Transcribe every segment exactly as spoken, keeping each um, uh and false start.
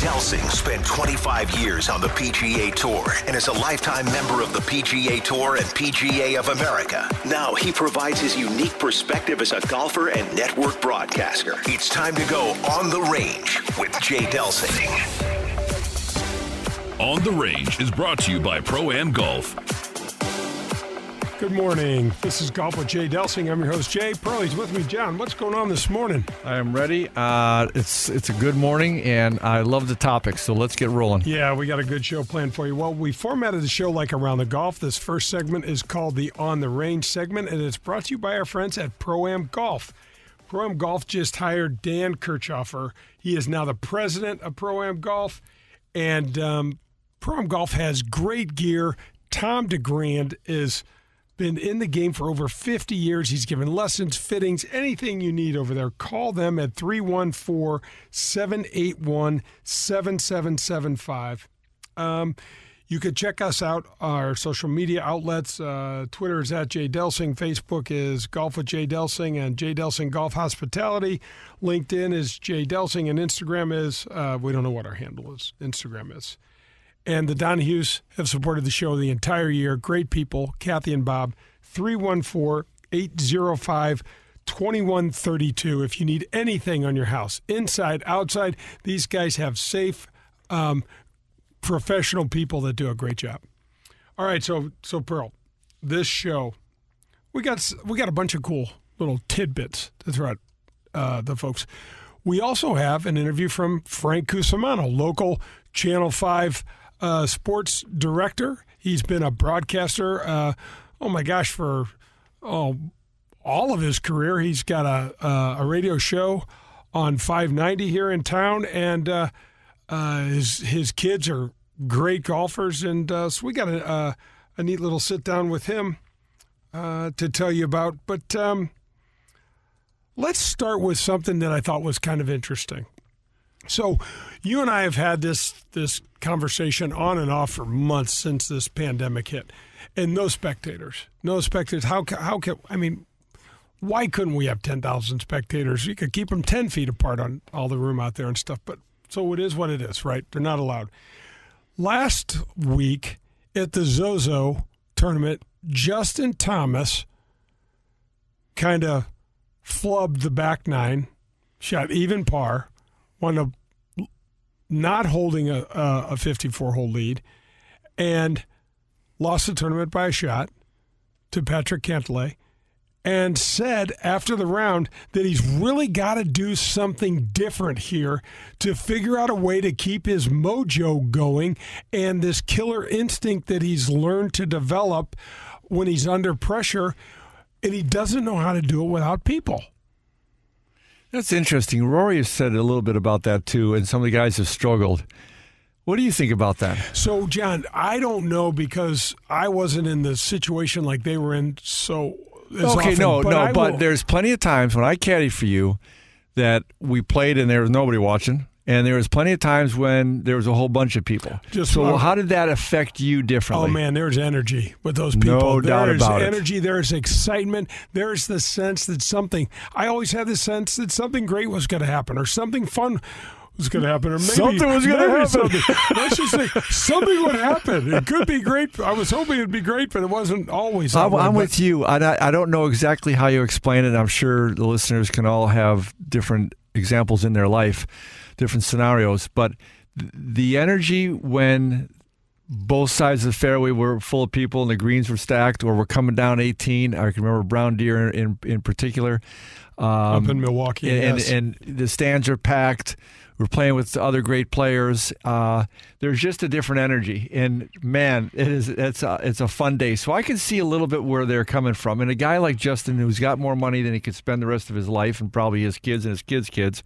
Delsing spent twenty-five years on the P G A Tour and is a lifetime member of the P G A Tour and P G A of America. Now he provides his unique perspective as a golfer and network broadcaster. It's time to go on the range with Jay Delsing. On the Range is brought to you by Pro-Am Golf. Good morning. This is Golf with Jay Delsing. I'm your host, Jay. Pearlie's with me. John, what's going on this morning? I am ready. Uh, it's it's a good morning, and I love the topic, so let's get rolling. Yeah, we got a good show planned for you. Well, we formatted the show like Around the Golf. This first segment is called the On the Range segment, and it's brought to you by our friends at Pro-Am Golf. Pro-Am Golf just hired Dan Kirchhofer. He is now the president of Pro-Am Golf, and um, Pro-Am Golf has great gear. Tom DeGrand is... been in the game for over fifty years. He's given lessons, fittings, anything you need over there. Call them at three one four, seven eight one, seven seven seven five. Um, you could check us out, our social media outlets. Uh, Twitter is at Jay Delsing. Facebook is Golf with Jay Delsing and Jay Delsing Golf Hospitality. LinkedIn is Jay Delsing, and Instagram is, uh, we don't know what our handle is. Instagram is. And the Donahues have supported the show the entire year. Great people, Kathy and Bob, three one four, eight zero five, two one three two. If you need anything on your house, inside, outside, these guys have safe, um, professional people that do a great job. All right, so so Pearl, this show, we got we got a bunch of cool little tidbits to throw at uh, the folks. We also have an interview from Frank Cusimano, local Channel five Uh, sports director. He's been a broadcaster, uh, oh my gosh, for oh, all of his career. He's got a, a, a radio show on five ninety here in town, and uh, uh, his his kids are great golfers, and uh, so we got a, a, a neat little sit down with him uh, to tell you about. But um, let's start with something that I thought was kind of interesting. So you and I have had this this conversation on and off for months since this pandemic hit, and no spectators, no spectators. How how can I mean? Why couldn't we have ten thousand spectators? You could keep them ten feet apart on all the room out there and stuff. But so it is what it is, right? They're not allowed. Last week at the Zozo tournament, Justin Thomas kind of flubbed the back nine, shot even par. Wound up not holding a, a fifty-four hole lead, and lost the tournament by a shot to Patrick Cantlay, and said after the round that he's really got to do something different here to figure out a way to keep his mojo going and this killer instinct that he's learned to develop when he's under pressure, and he doesn't know how to do it without people. That's interesting. Rory has said a little bit about that, too, and some of the guys have struggled. What do you think about that? So, John, I don't know because I wasn't in the situation like they were in so as Okay, often, no, but no, I but will, there's plenty of times when I caddied for you that we played and there was nobody watching, and there was plenty of times when there was a whole bunch of people. Just so uh, how did that affect you differently? Oh, man, there's energy with those people. No doubt there's about it. energy, there's excitement, there's the sense that something, I always had the sense that something great was going to happen or something fun was going to happen. Or maybe Something was gonna maybe happen. Something, let's just say something would happen. It could be great. I was hoping it'd be great, but it wasn't always that I'm, way. I'm But- with you. I, I don't know exactly how you explain it. I'm sure the listeners can all have different examples in their life, different scenarios. But th- the energy when both sides of the fairway were full of people and the greens were stacked, or we're coming down eighteen. I can remember Brown Deer in in particular. Um, Up in Milwaukee, and, yes. and, and the stands are packed. We're playing with other great players. Uh, there's just a different energy, and man, it is it's a, it's a fun day. So I can see a little bit where they're coming from. And a guy like Justin, who's got more money than he could spend the rest of his life, and probably his kids and his kids' kids.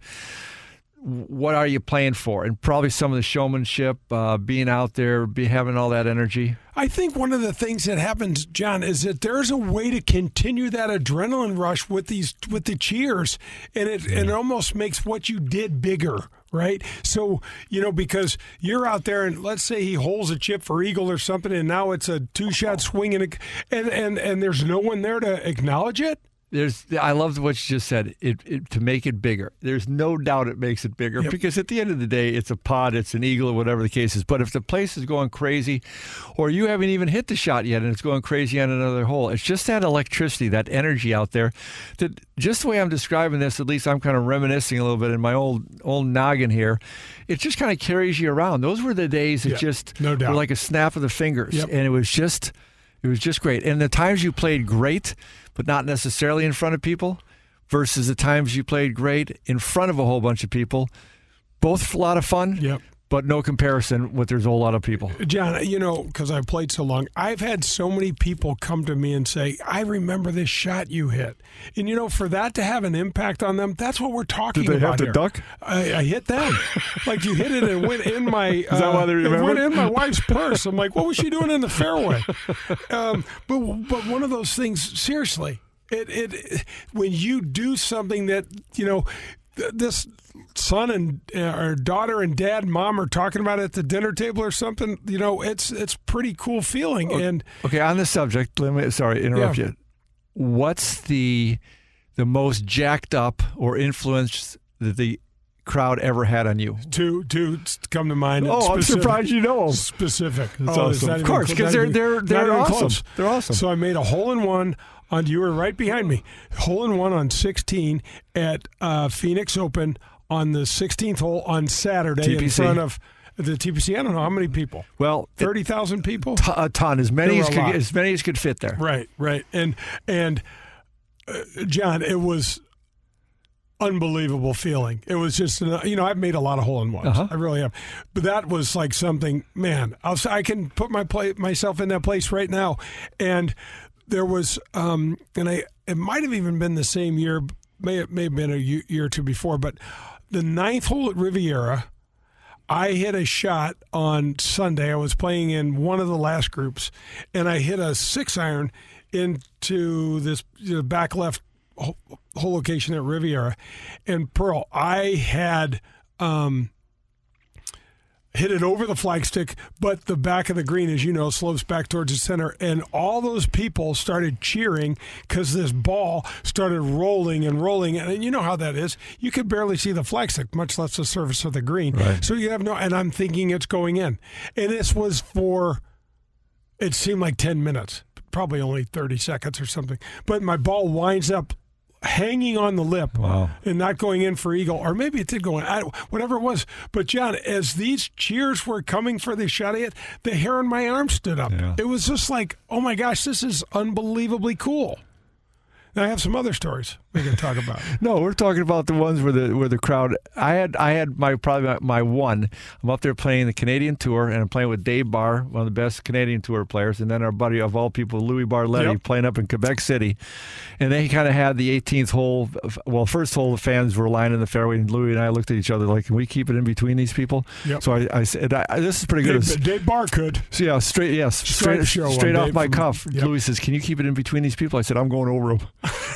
What are you playing for? And probably some of the showmanship, uh, being out there, be having all that energy. I think one of the things that happens, John, is that there's a way to continue that adrenaline rush with these with the cheers, and it and it almost makes what you did bigger, right? So, you know, because you're out there, and let's say he holds a chip for eagle or something, and now it's a two shot swing, and and and, and there's no one there to acknowledge it. There's, I love what you just said. It, it to make it bigger. There's no doubt it makes it bigger yep. because at the end of the day, it's a pod, it's an eagle, or whatever the case is. But if the place is going crazy, or you haven't even hit the shot yet, and it's going crazy on another hole, it's just that electricity, that energy out there. That just the way I'm describing this, at least I'm kind of reminiscing a little bit in my old old noggin here. It just kind of carries you around. Those were the days that yep. just no doubt. were like a snap of the fingers, yep. and it was just. It was just great. And the times you played great, but not necessarily in front of people, versus the times you played great in front of a whole bunch of people, both a lot of fun, yep. but no comparison with there's a whole lot of people. John, you know, because I've played so long, I've had so many people come to me and say, I remember this shot you hit. And, you know, for that to have an impact on them, that's what we're talking about Did they have to here. duck? I, I hit them. Like you hit it and went in my Is that why they uh, it remember? went in my wife's purse. I'm like, what was she doing in the fairway? Um, but but one of those things, seriously, it, it it when you do something that, you know, th- this son and uh, or daughter and dad and mom are talking about it at the dinner table or something, you know, it's it's pretty cool feeling. Okay, and okay, on this subject, let me sorry, interrupt yeah. you. What's the the most jacked up or influence that the crowd ever had on you? Two, two come to mind. Oh, specific, I'm surprised you know them. Specific. That's oh, it's awesome. not Of even course, close. because Not they're even- they're not they're even awesome. close. They're awesome. So I made a hole in one on. You were right behind me. Hole in one on sixteen at uh, Phoenix Open on the sixteenth hole on Saturday T P C. in front of the T P C. I don't know how many people. Well, thirty thousand people. T- a ton, as many There as were a could lot. as many as could fit there. Right, right, and and uh, John, it was unbelievable feeling. It was just, you know, I've made a lot of hole in ones. Uh-huh. I really have, but that was like something. Man, I'll, I can put my play, myself in that place right now. And there was, um, and I, it might have even been the same year. May it may have been a year or two before, but the ninth hole at Riviera. I hit a shot on Sunday. I was playing in one of the last groups, and I hit a six iron into this you know, back left hole location at Riviera. And Pearl, I had um, hit it over the flagstick, but the back of the green, as you know, slopes back towards the center. And all those people started cheering because this ball started rolling and rolling. And you know how that is. You could barely see the flagstick, much less the surface of the green. Right. So you have no, and I'm thinking it's going in. And this was for, it seemed like ten minutes, probably only thirty seconds or something. But my ball winds up hanging on the lip Wow. and not going in for eagle, or maybe it did go in, I, whatever it was. But, John, as these cheers were coming for the shot I hit, the hair on my arm stood up. Yeah. It was just like, oh, my gosh, this is unbelievably cool. And I have some other stories we can talk about. No, we're talking about the ones where the where the crowd. I had I had my probably my, my one. I'm up there playing the Canadian Tour, and I'm playing with Dave Barr, one of the best Canadian Tour players, and then our buddy of all people, Louis Barletti, Yep. playing up in Quebec City. And they kind of had the eighteenth hole. Well, first hole, the fans were lining the fairway, and Louis and I looked at each other like, "Can we keep it in between these people?" Yep. So I, I said, I, "This is pretty good." Dave, Dave Barr could. So yeah, straight yes, straight show straight on off Dave my from- cuff. Yep. Louis says, "Can you keep it in between these people?" I said, "I'm going over them."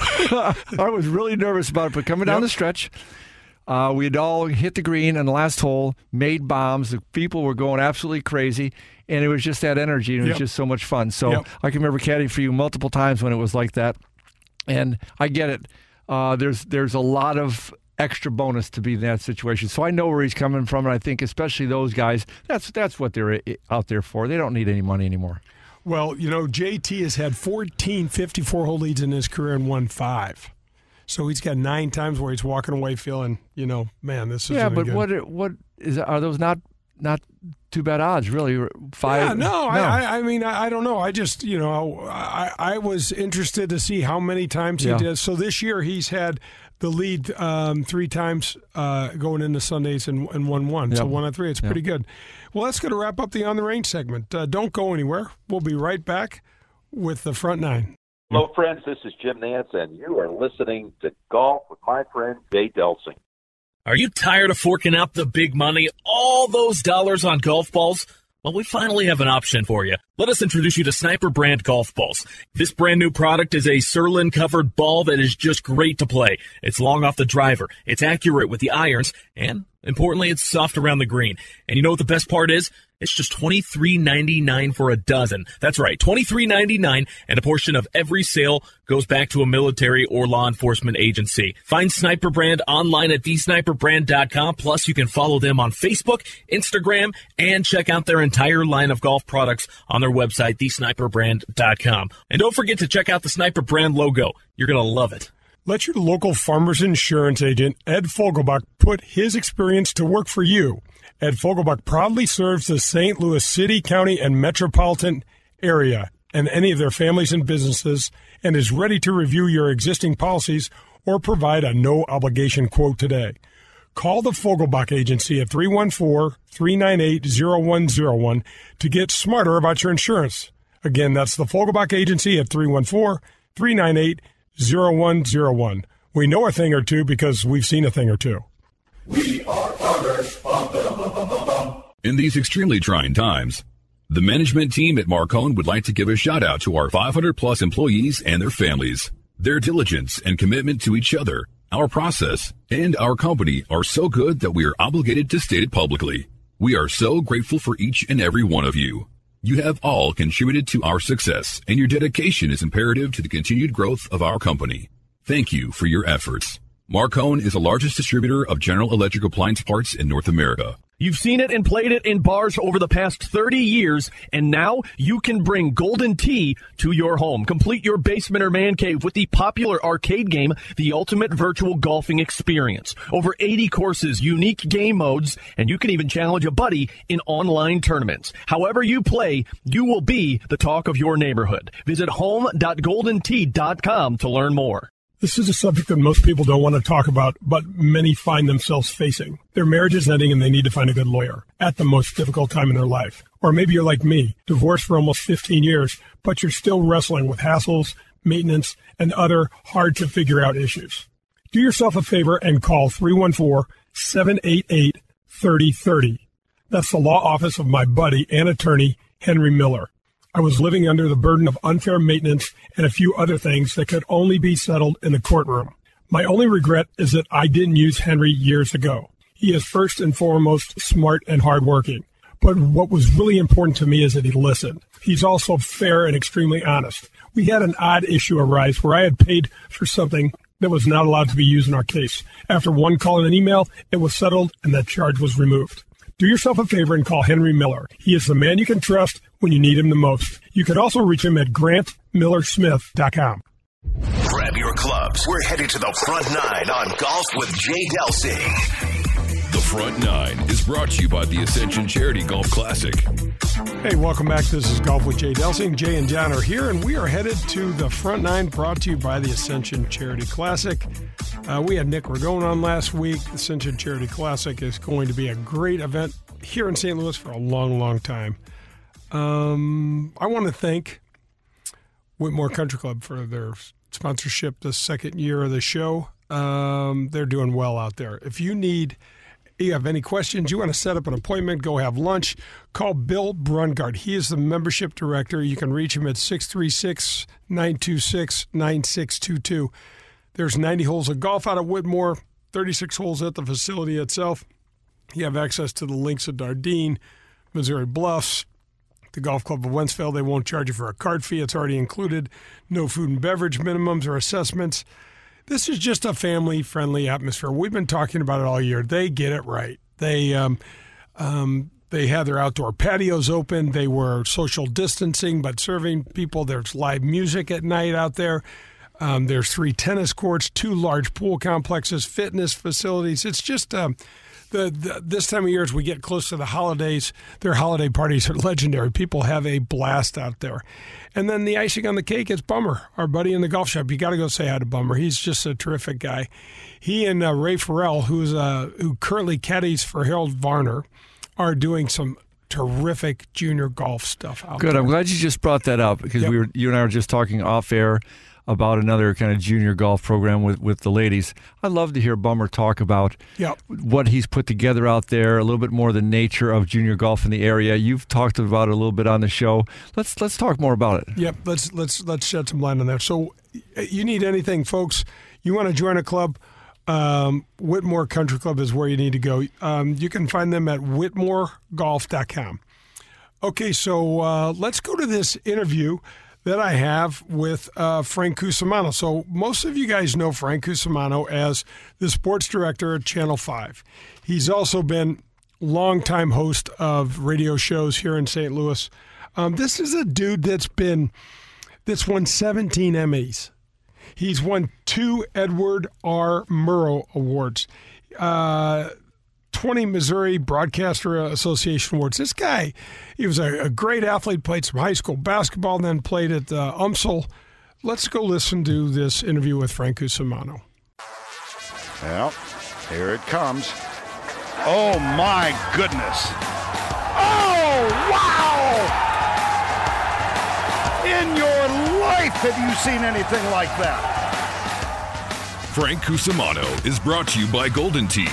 I was really nervous about it, but coming down Yep. the stretch, uh, we'd all hit the green on the last hole, made bombs. The people were going absolutely crazy, and it was just that energy, and it Yep. was just so much fun. So Yep. I can remember caddying for you multiple times when it was like that, and I get it. Uh, there's there's a lot of extra bonus to be in that situation. So I know where he's coming from, and I think especially those guys, that's that's what they're out there for. They don't need any money anymore. Well, you know, J T has had fourteen fifty-four hole leads in his career and won five. So he's got nine times where he's walking away feeling, you know, man, this is Yeah, really but good. what what is are those not not too bad odds really? Five? Yeah, no, I, I mean, I, I don't know. I just, you know, I, I was interested to see how many times he Yeah. did. So this year he's had the lead um, three times uh, going into Sundays and, and won one. So Yep. one on three. It's Yep. pretty good. Well, that's going to wrap up the On the Range segment. Uh, don't go anywhere. We'll be right back with the front nine. Hello, friends. This is Jim Nance, and you are listening to Golf with my friend Jay Delsing. Are you tired of forking out the big money, all those dollars on golf balls? Well, we finally have an option for you. Let us introduce you to Sniper brand golf balls. This brand new product is a Surlyn-covered ball that is just great to play. It's long off the driver, it's accurate with the irons, and Importantly, it's soft around the green. And you know what the best part is? It's just twenty-three ninety-nine for a dozen. That's right, twenty-three ninety-nine, and a portion of every sale goes back to a military or law enforcement agency. Find Sniper Brand online at the sniper brand dot com. Plus, you can follow them on Facebook, Instagram, and check out their entire line of golf products on their website, the sniper brand dot com. And don't forget to check out the Sniper Brand logo. You're going to love it. Let your local Farmers Insurance agent, Ed Fogelbach, put his experience to work for you. Ed Fogelbach proudly serves the Saint Louis City, County, and metropolitan area and any of their families and businesses, and is ready to review your existing policies or provide a no-obligation quote today. Call the Fogelbach Agency at three one four, three nine eight, zero one zero one to get smarter about your insurance. Again, that's the Fogelbach Agency at three one four, three nine eight, zero one zero one. We know a thing or two because we've seen a thing or two. We are farmers. Bum, bum, bum, bum, bum. In these extremely trying times, the management team at Marcone would like to give a shout out to our five hundred plus employees and their families. Their diligence and commitment to each other, our process, and our company are so good that we are obligated to state it publicly. We are so grateful for each and every one of you. You have all contributed to our success, and your dedication is imperative to the continued growth of our company. Thank you for your efforts. Marcone is the largest distributor of general electric appliance parts in North America. You've seen it and played it in bars over the past thirty years, and now you can bring Golden Tee to your home. Complete your basement or man cave with the popular arcade game, The Ultimate Virtual Golfing Experience. Over eighty courses, unique game modes, and you can even challenge a buddy in online tournaments. However you play, you will be the talk of your neighborhood. Visit home dot golden tee dot com to learn more. This is a subject that most people don't want to talk about, but many find themselves facing. Their marriage is ending and they need to find a good lawyer at the most difficult time in their life. Or maybe you're like me, divorced for almost fifteen years, but you're still wrestling with hassles, maintenance, and other hard-to-figure-out issues. Do yourself a favor and call three one four, seven eight eight, three oh three oh. That's the law office of my buddy and attorney, Henry Miller. I was living under the burden of unfair maintenance and a few other things that could only be settled in the courtroom. My only regret is that I didn't use Henry years ago. He is first and foremost smart and hardworking. But what was really important to me is that he listened. He's also fair and extremely honest. We had an odd issue arise where I had paid for something that was not allowed to be used in our case. After one call and an email, it was settled and that charge was removed. Do yourself a favor and call Henry Miller. He is the man you can trust when you need him the most. You could also reach him at grant miller smith dot com. Grab your clubs. We're headed to the front nine on Golf with Jay Delsing. The Front Nine is brought to you by the Ascension Charity Golf Classic. Hey, welcome back. This is Golf with Jay Delsing. Jay and John are here, and we are headed to the front nine, brought to you by the Ascension Charity Classic. Uh, we had Nick Ragone on last week. The Ascension Charity Classic is going to be a great event here in Saint Louis for a long, long time. Um, I want to thank Whitmore Country Club for their sponsorship the second year of the show. Um, they're doing well out there. If you need... you have any questions, you want to set up an appointment, go have lunch, call Bill Brungart. He is the membership director. You can reach him at six three six, nine two six, nine six two two. There's ninety holes of golf out at Whitmore, thirty-six holes at the facility itself. You have access to the links of Dardenne, Missouri Bluffs, the Golf Club of Wentzville. They won't charge you for a card fee. It's already included. No food and beverage minimums or assessments. This is just a family-friendly atmosphere. We've been talking about it all year. They get it right. They um, um, they had their outdoor patios open. They were social distancing but serving people. There's live music at night out there. Um, there's three tennis courts, two large pool complexes, fitness facilities. It's just um, the, the this time of year as we get close to the holidays, their holiday parties are legendary. People have a blast out there. And then the icing on the cake is Bummer, our buddy in the golf shop. You got to go say hi to Bummer. He's just a terrific guy. He and uh, Ray Farrell, who's uh, who currently caddies for Harold Varner, are doing some terrific junior golf stuff out Good. there. Good. I'm glad you just brought that up because Yep. we were you and I were just talking off air about another kind of junior golf program with, with the ladies. I'd love to hear Bummer talk about Yep. what he's put together out there, a little bit more the nature of junior golf in the area. You've talked about it a little bit on the show. Let's let's talk more about it. Yep, let's let's let's shed some light on that. So, you need anything, folks? You want to join a club? Um, Whitmore Country Club is where you need to go. Um, you can find them at whitmore golf dot com. Okay, so uh, let's go to this interview that I have with uh, Frank Cusimano. So most of you guys know Frank Cusimano as the sports director at Channel five. He's also been longtime host of radio shows here in Saint Louis. Um, this is a dude that's been that's won seventeen Emmys. He's won two Edward R. Murrow Awards, uh, twenty Missouri Broadcaster Association Awards. This guy, he was a, a great athlete, played some high school basketball, then played at uh, U M S L. Let's go listen to this interview with Frank Cusimano. Well, here it comes. Oh, my goodness. Oh, wow! In your life, have you seen anything like that? Frank Cusimano is brought to you by Golden Tee.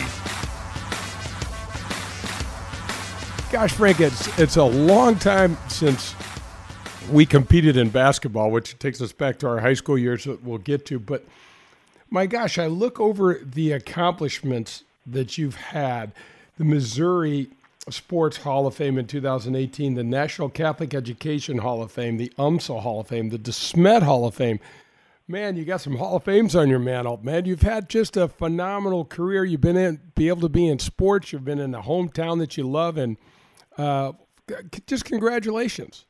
Gosh, Frank, it's it's a long time since we competed in basketball, which takes us back to our high school years that we'll get to. But my gosh, I look over the accomplishments that you've had. The Missouri Sports Hall of Fame in two thousand eighteen, the National Catholic Education Hall of Fame, the U M S L Hall of Fame, the DeSmet Hall of Fame. Man, you got some Hall of Fames on your mantle, man. You've had just a phenomenal career. You've been in, be able to be in sports. You've been in a hometown that you love, and uh, just congratulations.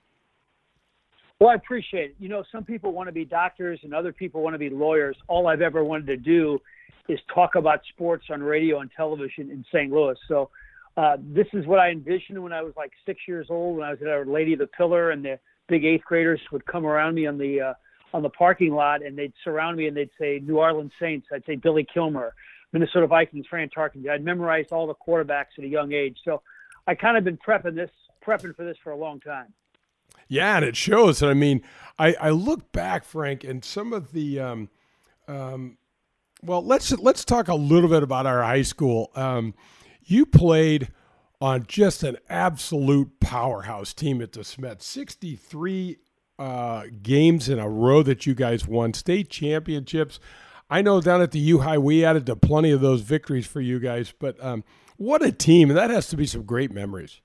Well, I appreciate it. You know, some people want to be doctors and other people want to be lawyers. All I've ever wanted to do is talk about sports on radio and television in Saint Louis. So uh, this is what I envisioned when I was like six years old, when I was at Our Lady of the Pillar, and the big eighth graders would come around me on the uh, on the parking lot, and they'd surround me and they'd say New Orleans Saints. I'd say Billy Kilmer, Minnesota Vikings, Fran Tarkenton. I'd memorized all the quarterbacks at a young age. So I kind of been prepping this, prepping for this for a long time. Yeah, and it shows. I mean, I, I look back, Frank, and some of the um, um, well, let's let's talk a little bit about our high school. Um, you played on just an absolute powerhouse team at DeSmet. sixty-three uh, games in a row that you guys won, state championships. I know down at the U-High we added to plenty of those victories for you guys, but um, what a team, and that has to be some great memories.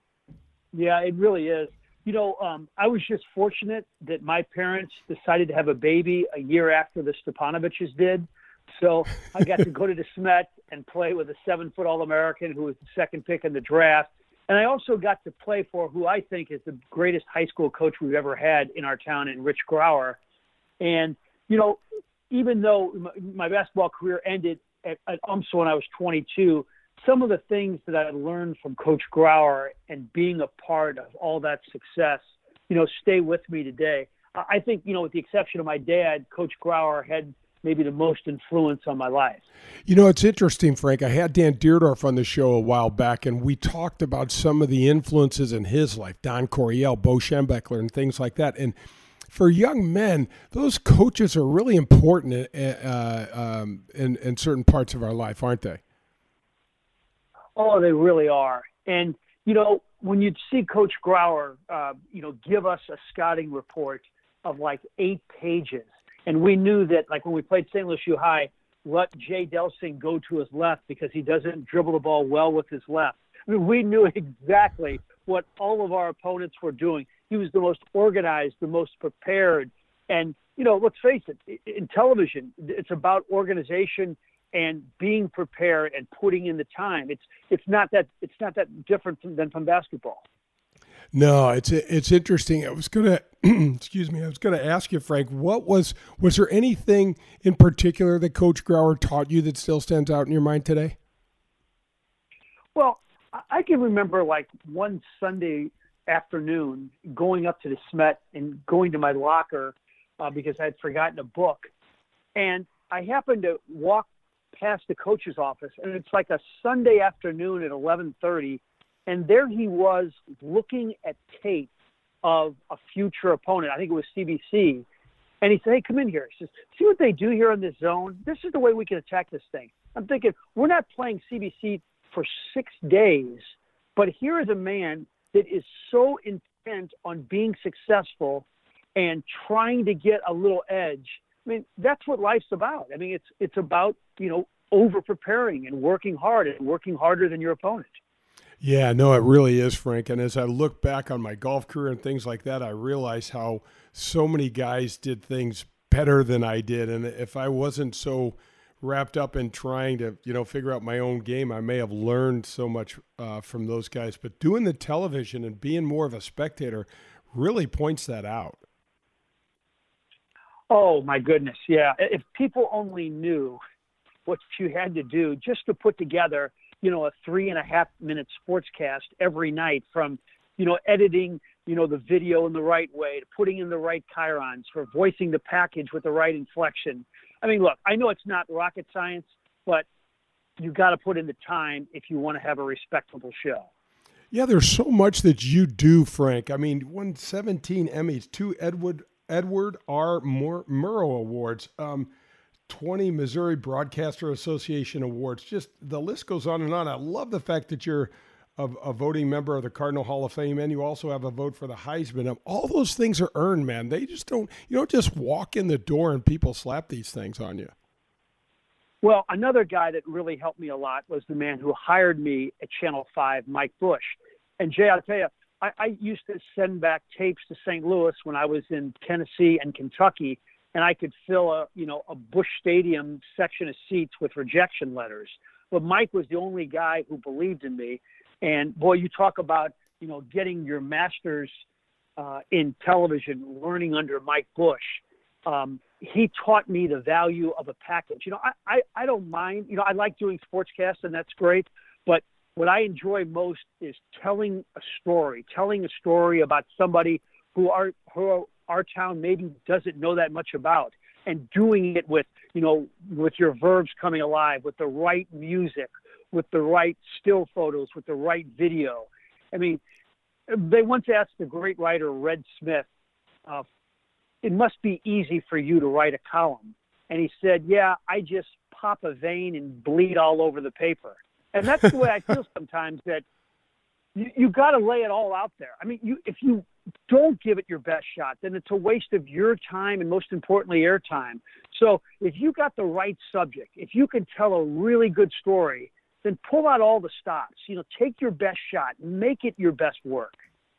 Yeah, it really is. You know, um, I was just fortunate that my parents decided to have a baby a year after the Stepanoviches did. So I got to go to DeSmet and play with a seven-foot All-American who was the second pick in the draft. And I also got to play for who I think is the greatest high school coach we've ever had in our town, in Rich Grauer. And, you know, even though my basketball career ended at, at U M S L when I was twenty-two, some of the things that I learned from Coach Grauer and being a part of all that success, you know, stay with me today. I think, you know, with the exception of my dad, Coach Grauer had maybe the most influence on my life. You know, it's interesting, Frank. I had Dan Deerdorf on the show a while back, and we talked about some of the influences in his life, Don Coryell, Bo Schembechler, and things like that. And for young men, those coaches are really important uh, um, in, in certain parts of our life, aren't they? Oh, they really are. And, you know, when you see Coach Grauer, uh, you know, give us a scouting report of like eight pages, and we knew that, like when we played Saint Louis U-High, let Jay Delsing go to his left because he doesn't dribble the ball well with his left. I mean, we knew exactly what all of our opponents were doing. He was the most organized, the most prepared. And, you know, let's face it, in television, it's about organization and being prepared and putting in the time. It's it's not that it's not that different from, than from basketball. No, it's it's interesting. I was gonna excuse me. I was gonna ask you, Frank, what was was there anything in particular that Coach Grauer taught you that still stands out in your mind today? Well, I can remember like one Sunday afternoon going up to the DeSmet and going to my locker uh, because I had forgotten a book, and I happened to walk past the coach's office, and it's like a Sunday afternoon at eleven thirty, and there he was looking at tape of a future opponent. I think it was C B C. And he said, hey, come in here. He says, see what they do here in this zone? This is the way we can attack this thing. I'm thinking, we're not playing C B C for six days, but here is a man that is so intent on being successful and trying to get a little edge. I mean, that's what life's about. I mean, it's it's about, you know, over preparing and working hard and working harder than your opponent. Yeah, no, it really is, Frank. And as I look back on my golf career and things like that, I realize how so many guys did things better than I did. And if I wasn't so wrapped up in trying to, you know, figure out my own game, I may have learned so much uh, from those guys. But doing the television and being more of a spectator really points that out. Oh, my goodness, yeah. If people only knew what you had to do just to put together, you know, a three and a half minute sportscast every night, from, you know, editing, you know, the video in the right way, to putting in the right chirons, for voicing the package with the right inflection. I mean, look, I know it's not rocket science, but you got to put in the time if you want to have a respectable show. Yeah, there's so much that you do, Frank. I mean, won seventeen Emmys, two Edward Edward R. Murrow Awards, um, twenty Missouri Broadcaster Association Awards. Just the list goes on and on. I love the fact that you're a, a voting member of the Cardinal Hall of Fame, and you also have a vote for the Heisman. All those things are earned, man. They just don't, you don't just walk in the door and people slap these things on you. Well, another guy that really helped me a lot was the man who hired me at Channel five, Mike Bush. And Jay, I'll tell you, I, I used to send back tapes to Saint Louis when I was in Tennessee and Kentucky, and I could fill a, you know, a Bush Stadium section of seats with rejection letters. But Mike was the only guy who believed in me. And boy, you talk about, you know, getting your master's uh, in television, learning under Mike Bush. Um, he taught me the value of a package. You know, I, I, I don't mind, you know, I like doing sportscasts, and that's great. But what I enjoy most is telling a story, telling a story about somebody who our, who our town maybe doesn't know that much about, and doing it with, you know, with your verbs coming alive, with the right music, with the right still photos, with the right video. I mean, they once asked the great writer Red Smith, uh, it must be easy for you to write a column. And he said, yeah, I just pop a vein and bleed all over the paper. And that's the way I feel sometimes, that you, you got to lay it all out there. I mean, you, if you don't give it your best shot, then it's a waste of your time and, most importantly, airtime. So if you got the right subject, if you can tell a really good story, then pull out all the stops. You know, take your best shot, make it your best work.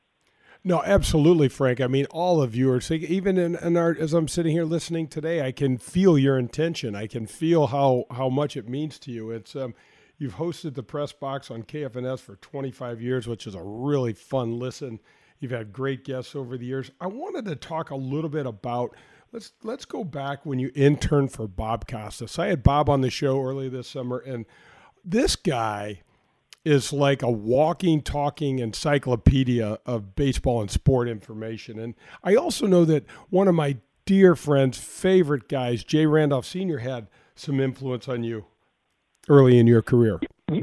No, absolutely, Frank. I mean, all of you are saying, even in, in our, as I'm sitting here listening today, I can feel your intention. I can feel how, how much it means to you. It's um, you've hosted the Press Box on K F N S for twenty-five years, which is a really fun listen. You've had great guests over the years. I wanted to talk a little bit about, let's let's go back when you interned for Bob Costas. I had Bob on the show early this summer, and this guy is like a walking, talking encyclopedia of baseball and sport information. And I also know that one of my dear friends' favorite guys, Jay Randolph Senior, had some influence on you early in your career.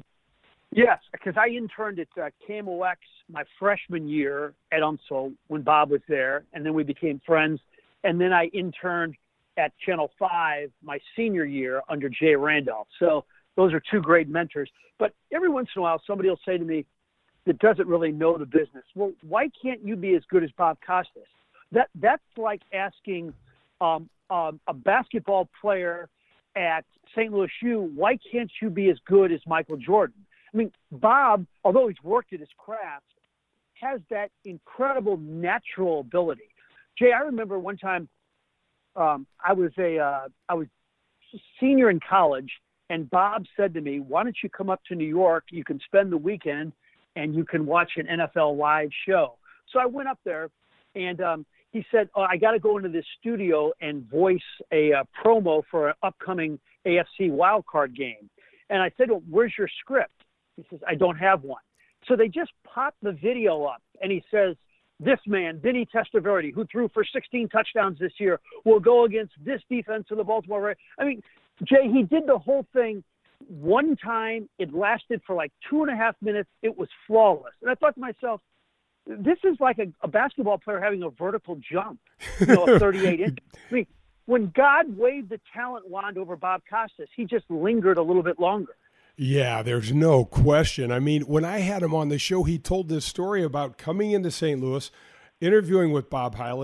Yes, because I interned at uh, K M O X my freshman year at U M S L when Bob was there, and then we became friends. And then I interned at Channel five my senior year under Jay Randolph. So those are two great mentors. But every once in a while, somebody will say to me that doesn't really know the business, well, why can't you be as good as Bob Costas? That That's like asking um, um, a basketball player at Saint Louis U, why can't you be as good as Michael Jordan? I mean, Bob, although he's worked at his craft, has that incredible natural ability. Jay, I remember one time um, I was a uh, I was a senior in college, and Bob said to me, why don't you come up to New York? You can spend the weekend and you can watch an N F L live show. So I went up there, and um, he said, oh, I got to go into this studio and voice a uh, promo for an upcoming A F C wildcard game. And I said, well, where's your script? He says, I don't have one. So they just popped the video up, and he says, this man, Vinny Testaverde, who threw for sixteen touchdowns this year, will go against this defense of the Baltimore Ravens. I mean, Jay, he did the whole thing one time. It lasted for like two and a half minutes. It was flawless. And I thought to myself, this is like a, a basketball player having a vertical jump, you know, a thirty-eight inch. I mean, when God waved the talent wand over Bob Costas, he just lingered a little bit longer. Yeah, there's no question. I mean, when I had him on the show, he told this story about coming into Saint Louis, interviewing with Bob Hyland, and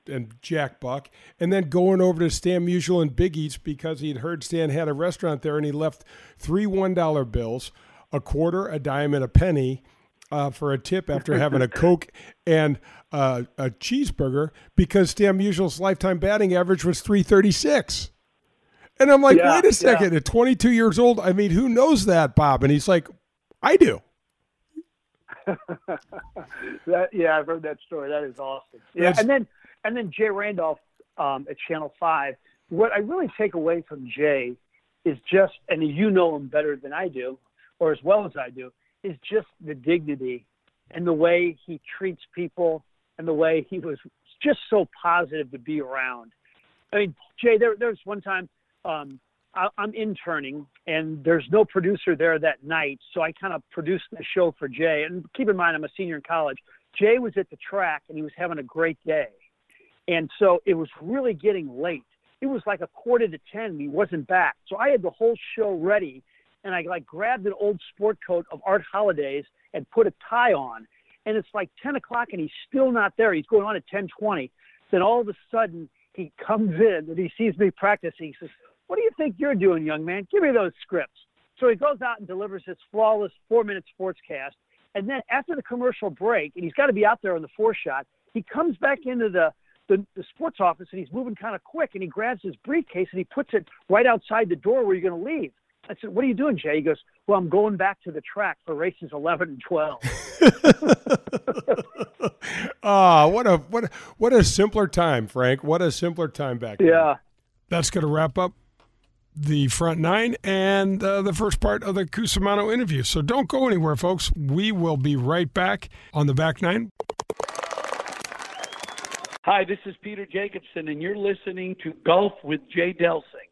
and Jack Buck, and then going over to Stan Musial and Big Eats because he'd heard Stan had a restaurant there, and he left three one dollar bills, a quarter, a dime, and a penny uh, for a tip after having a Coke and uh, a cheeseburger because Stan Musial's lifetime batting average was three thirty-six. And I'm like, yeah, wait a second, yeah. at twenty-two years old, I mean, who knows that, Bob? And he's like, I do. that, yeah, I've heard that story. That is awesome. Yeah, That's, and then and then Jay Randolph um, at Channel five. What I really take away from Jay is just, and you know him better than I do, or as well as I do, is just the dignity and the way he treats people and the way he was just so positive to be around. I mean, Jay, there, there was one time um, I, I'm interning, and there's no producer there that night, so I kind of produced the show for Jay. And keep in mind, I'm a senior in college. Jay was at the track, and he was having a great day. And so it was really getting late. It was like a quarter to ten, and he wasn't back. So I had the whole show ready, and I like grabbed an old sport coat of Art Holiday's and put a tie on. And it's like ten o'clock, and he's still not there. He's going on at ten twenty. Then all of a sudden, he comes in, and he sees me practicing. He says, "What do you think you're doing, young man? Give me those scripts." So he goes out and delivers his flawless four-minute sportscast. And then after the commercial break, and he's got to be out there on the four shot, he comes back into the, the, the sports office, and he's moving kind of quick, and he grabs his briefcase, and he puts it right outside the door where you're going to leave. I said, "What are you doing, Jay?" He goes, "Well, I'm going back to the track for races eleven and twelve. Ah, oh, what a what a, what a simpler time, Frank. What a simpler time back then. Yeah. That's going to wrap up the front nine and uh, the first part of the Cusimano interview. So don't go anywhere, folks. We will be right back on the back nine. Hi, this is Peter Jacobson, and you're listening to Golf with Jay Delsing.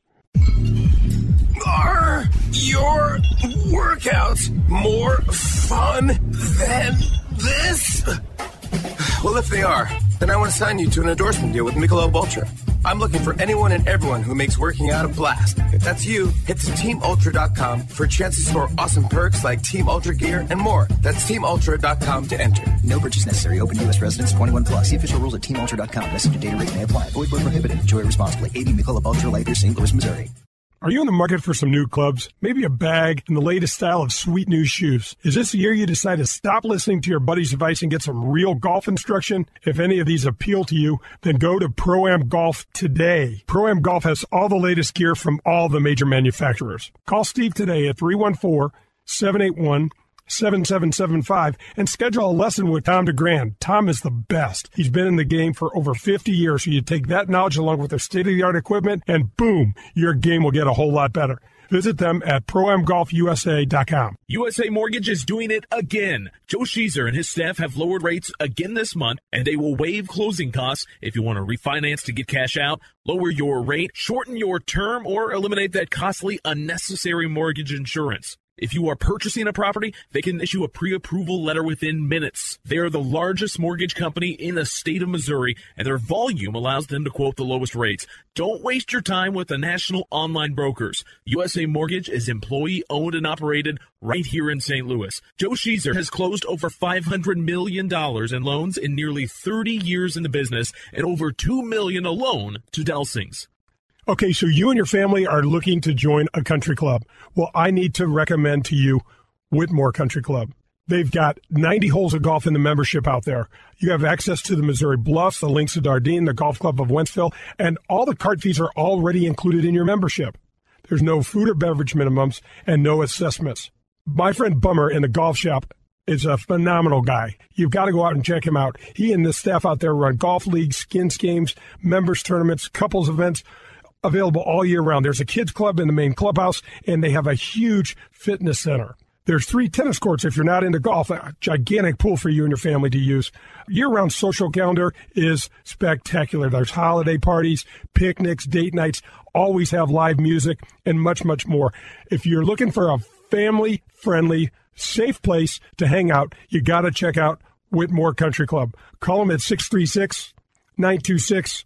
Are your workouts more fun than this? Well, if they are, then I want to sign you to an endorsement deal with Michelob Ultra. I'm looking for anyone and everyone who makes working out a blast. If that's you, head to team ultra dot com for a chance to score awesome perks like Team Ultra gear and more. That's team ultra dot com to enter. No purchase necessary. Open U S residents twenty-one plus. See official rules at team ultra dot com. Message and data rates may apply. Void where prohibited. Enjoy responsibly. A B Michelob Ultra Light Beer, Saint Louis, Missouri. Are you in the market for some new clubs? Maybe a bag and the latest style of sweet new shoes? Is this the year you decide to stop listening to your buddy's advice and get some real golf instruction? If any of these appeal to you, then go to Pro-Am Golf today. Pro-Am Golf has all the latest gear from all the major manufacturers. Call Steve today at three one four, seven eight one, seven seven seven five and schedule a lesson with Tom DeGrand. Tom is the best. He's been in the game for over fifty years, so you take that knowledge along with their state-of-the-art equipment, and boom, your game will get a whole lot better. Visit them at pro am golf u s a dot com. U S A Mortgage is doing it again. Joe Sheezer and his staff have lowered rates again this month, and they will waive closing costs if you want to refinance to get cash out, lower your rate, shorten your term, or eliminate that costly, unnecessary mortgage insurance. If you are purchasing a property, they can issue a pre-approval letter within minutes. They are the largest mortgage company in the state of Missouri, and their volume allows them to quote the lowest rates. Don't waste your time with the national online brokers. U S A Mortgage is employee-owned and operated right here in Saint Louis. Joe Sheezer has closed over five hundred million dollars in loans in nearly thirty years in the business, and over two million dollars alone to Delsings. Okay, so you and your family are looking to join a country club. Well, I need to recommend to you Whitmore Country Club. They've got ninety holes of golf in the membership out there. You have access to the Missouri Bluffs, the Links of Dardenne, the Golf Club of Wentzville, and all the cart fees are already included in your membership. There's no food or beverage minimums and no assessments. My friend Bummer in the golf shop is a phenomenal guy. You've got to go out and check him out. He and the staff out there run golf leagues, skins games, members tournaments, couples events, available all year round. There's a kids club in the main clubhouse, and they have a huge fitness center. There's three tennis courts if you're not into golf, a gigantic pool for you and your family to use. Year-round social calendar is spectacular. There's holiday parties, picnics, date nights, always have live music, and much, much more. If you're looking for a family-friendly, safe place to hang out, you got to check out Whitmore Country Club. Call them at six three six, nine two six,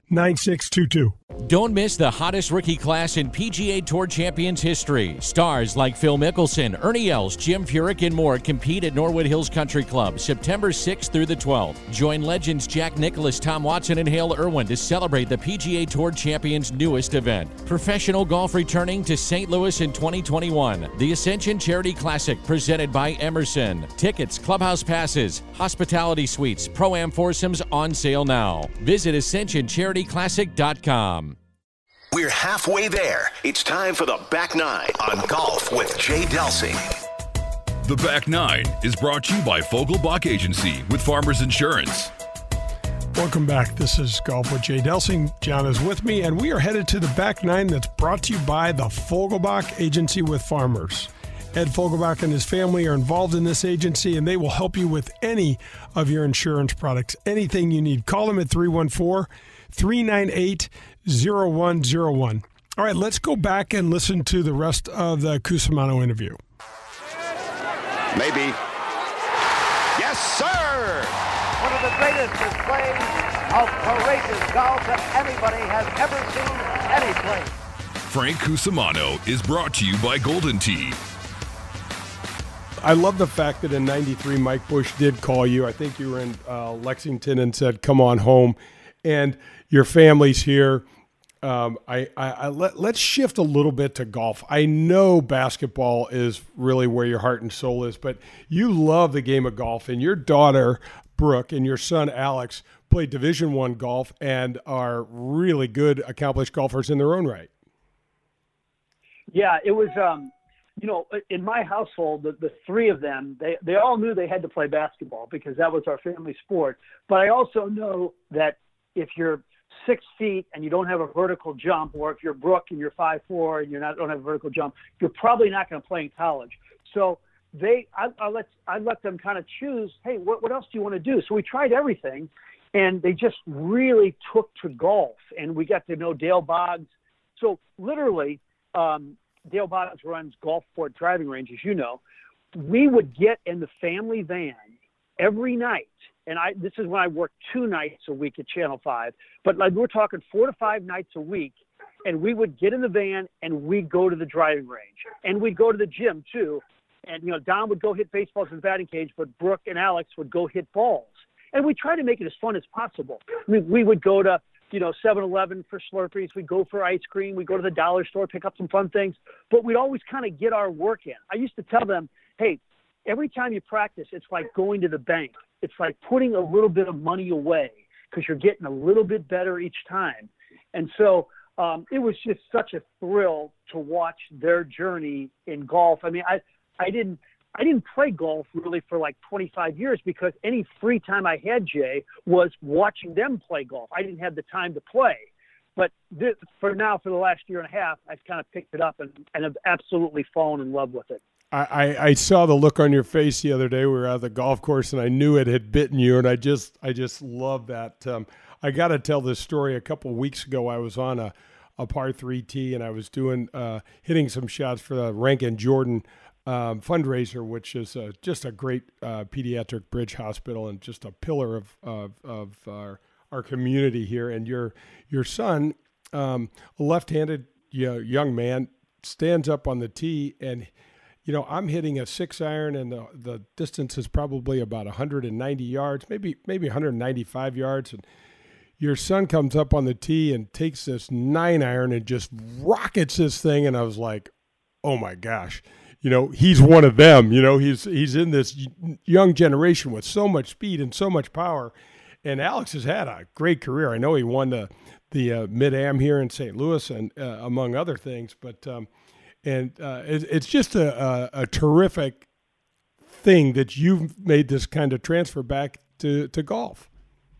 nine six two two. Don't miss the hottest rookie class in P G A Tour Champions history. Stars like Phil Mickelson, Ernie Els, Jim Furyk, and more compete at Norwood Hills Country Club September sixth through the twelfth. Join legends Jack Nicklaus, Tom Watson, and Hale Irwin to celebrate the P G A Tour Champions' newest event. Professional golf returning to Saint Louis in twenty twenty-one. The Ascension Charity Classic presented by Emerson. Tickets, clubhouse passes, hospitality suites, Pro-Am foursomes on sale now. Visit ascension charity classic dot com. We're halfway there. It's time for the Back Nine on Golf with Jay Delsing. The Back Nine is brought to you by Fogelbach Agency with Farmers Insurance. Welcome back. This is Golf with Jay Delsing. John is with me, and we are headed to the Back Nine that's brought to you by the Fogelbach Agency with Farmers. Ed Fogelbach and his family are involved in this agency, and they will help you with any of your insurance products, anything you need. Call them at three one four, three nine eight, zero one zero one. All right, let's go back and listen to the rest of the Cusimano interview. Maybe. Yes, sir! One of the greatest displays of courageous golf that anybody has ever seen any place. Frank Cusimano is brought to you by Golden Tee. I love the fact that in ninety-three, Mike Bush did call you. I think you were in uh, Lexington and said, come on home. And your family's here. Um, I, I, I let, let's shift a little bit to golf. I know basketball is really where your heart and soul is, but you love the game of golf. And your daughter, Brooke, and your son, Alex, play Division One golf and are really good, accomplished golfers in their own right. Yeah, it was, um, you know, in my household, the, the three of them, they, they all knew they had to play basketball because that was our family sport. But I also know that if you're six feet and you don't have a vertical jump, or if you're Brooke and you're five four and you not don't have a vertical jump, you're probably not going to play in college. So they, I, I let I let them kind of choose. Hey, what what else do you want to do? So we tried everything, and they just really took to golf, and we got to know Dale Boggs. So literally, um, Dale Boggs runs Gulfport Driving Range, as you know. We would get in the family van every night. And I, this is when I worked two nights a week at Channel five, but like we're talking four to five nights a week, and we would get in the van and we'd go to the driving range, and we'd go to the gym too. And, you know, Don would go hit baseballs in the batting cage, but Brooke and Alex would go hit balls. And we try to make it as fun as possible. I mean, we would go to, you know, seven eleven for Slurpees. We'd go for ice cream. We'd go to the dollar store, pick up some fun things, but we'd always kind of get our work in. I used to tell them, hey, every time you practice, it's like going to the bank. It's like putting a little bit of money away because you're getting a little bit better each time. And so um, it was just such a thrill to watch their journey in golf. I mean, I, I didn't I didn't play golf really for like twenty-five years because any free time I had, Jay, was watching them play golf. I didn't have the time to play. But this, for now, for the last year and a half, I've kind of picked it up and, and have absolutely fallen in love with it. I, I saw the look on your face the other day. We were at the golf course, and I knew it had bitten you, and I just I just love that. Um, I got to tell this story. A couple of weeks ago, I was on a, a par three tee, and I was doing uh, hitting some shots for the Rankin Jordan um, fundraiser, which is a, just a great uh, pediatric bridge hospital and just a pillar of of, of our, our community here. And your your son, um, a left-handed young man, stands up on the tee and. You know, I'm hitting a six iron, and the, the distance is probably about one hundred ninety yards, maybe maybe one hundred ninety-five yards. And your son comes up on the tee and takes this nine iron and just rockets this thing. And I was like, oh my gosh, you know, he's one of them. You know, he's he's in this young generation with so much speed and so much power. And Alex has had a great career. I know he won the the uh, Mid-Am here in Saint Louis, and uh, among other things, but. Um, And uh, it, it's just a, a, a terrific thing that you've made this kind of transfer back to, to golf.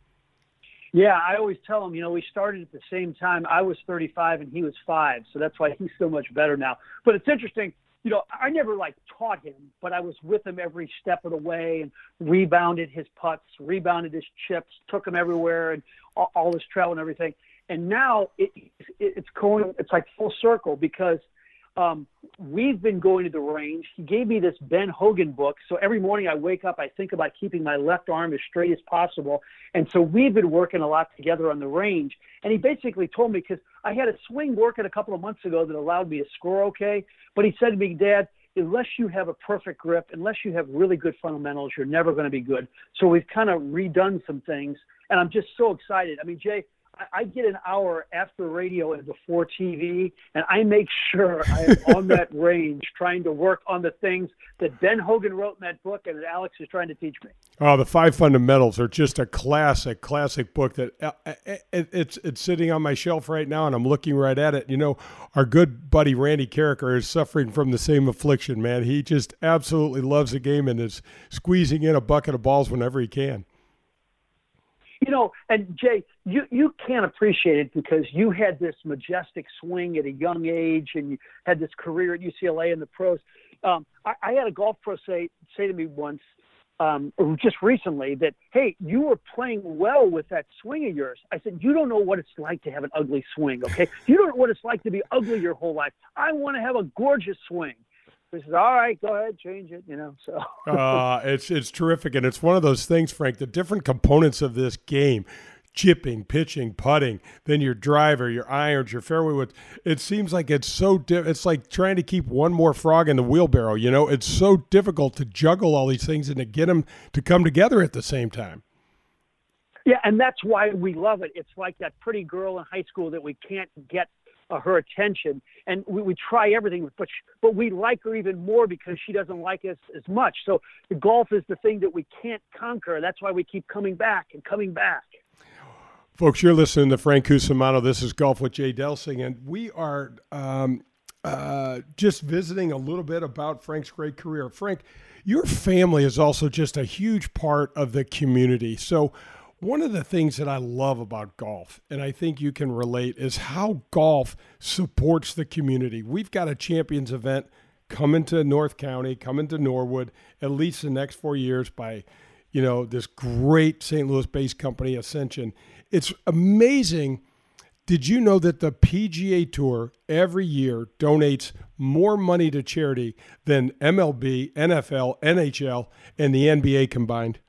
Yeah, I always tell him, you know, we started at the same time. I was thirty-five and he was five, so that's why he's so much better now. But it's interesting, you know, I never, like, taught him, but I was with him every step of the way and rebounded his putts, rebounded his chips, took him everywhere and all, all his travel and everything. And now it, it, it's going, it's like full circle because – um, we've been going to the range. He gave me this Ben Hogan book. So every morning I wake up, I think about keeping my left arm as straight as possible. And so we've been working a lot together on the range. And he basically told me, because I had a swing working a couple of months ago that allowed me to score okay. But he said to me, Dad, unless you have a perfect grip, unless you have really good fundamentals, you're never going to be good. So we've kind of redone some things. And I'm just so excited. I mean, Jay, I get an hour after radio and before T V, and I make sure I am on that range trying to work on the things that Ben Hogan wrote in that book and that Alex is trying to teach me. Oh, the Five Fundamentals are just a classic, classic book that uh, it, it's it's sitting on my shelf right now, and I'm looking right at it. You know, our good buddy Randy Carricker is suffering from the same affliction, man. He just absolutely loves the game and is squeezing in a bucket of balls whenever he can. You know, and Jay, you, you can't appreciate it because you had this majestic swing at a young age and you had this career at U C L A in the pros. Um, I, I had a golf pro say, say to me once, um, or just recently, that, hey, you were playing well with that swing of yours. I said, you don't know what it's like to have an ugly swing, okay? You don't know what it's like to be ugly your whole life. I want to have a gorgeous swing. He says, all right, go ahead, change it, you know. So uh, it's it's terrific, and it's one of those things, Frank, the different components of this game, chipping, pitching, putting, then your driver, your irons, your fairway wood. It seems like it's so di- it's like trying to keep one more frog in the wheelbarrow, you know. It's so difficult to juggle all these things and to get them to come together at the same time. Yeah, and that's why we love it. It's like that pretty girl in high school that we can't get Uh, her attention, and we, we try everything, but but we like her even more because she doesn't like us as much. So the golf is the thing that we can't conquer. That's why we keep coming back and coming back. Folks, you're listening to Frank Cusimano. This is Golf with Jay Delsing, and we are um, uh, just visiting a little bit about Frank's great career. Frank, your family is also just a huge part of the community. So one of the things that I love about golf, and I think you can relate, is how golf supports the community. We've got a Champions event coming to North County, coming to Norwood, at least the next four years by, you know, this great Saint Louis-based company, Ascension. It's amazing. Did you know that the P G A Tour every year donates more money to charity than M L B, N F L, N H L, and the N B A combined?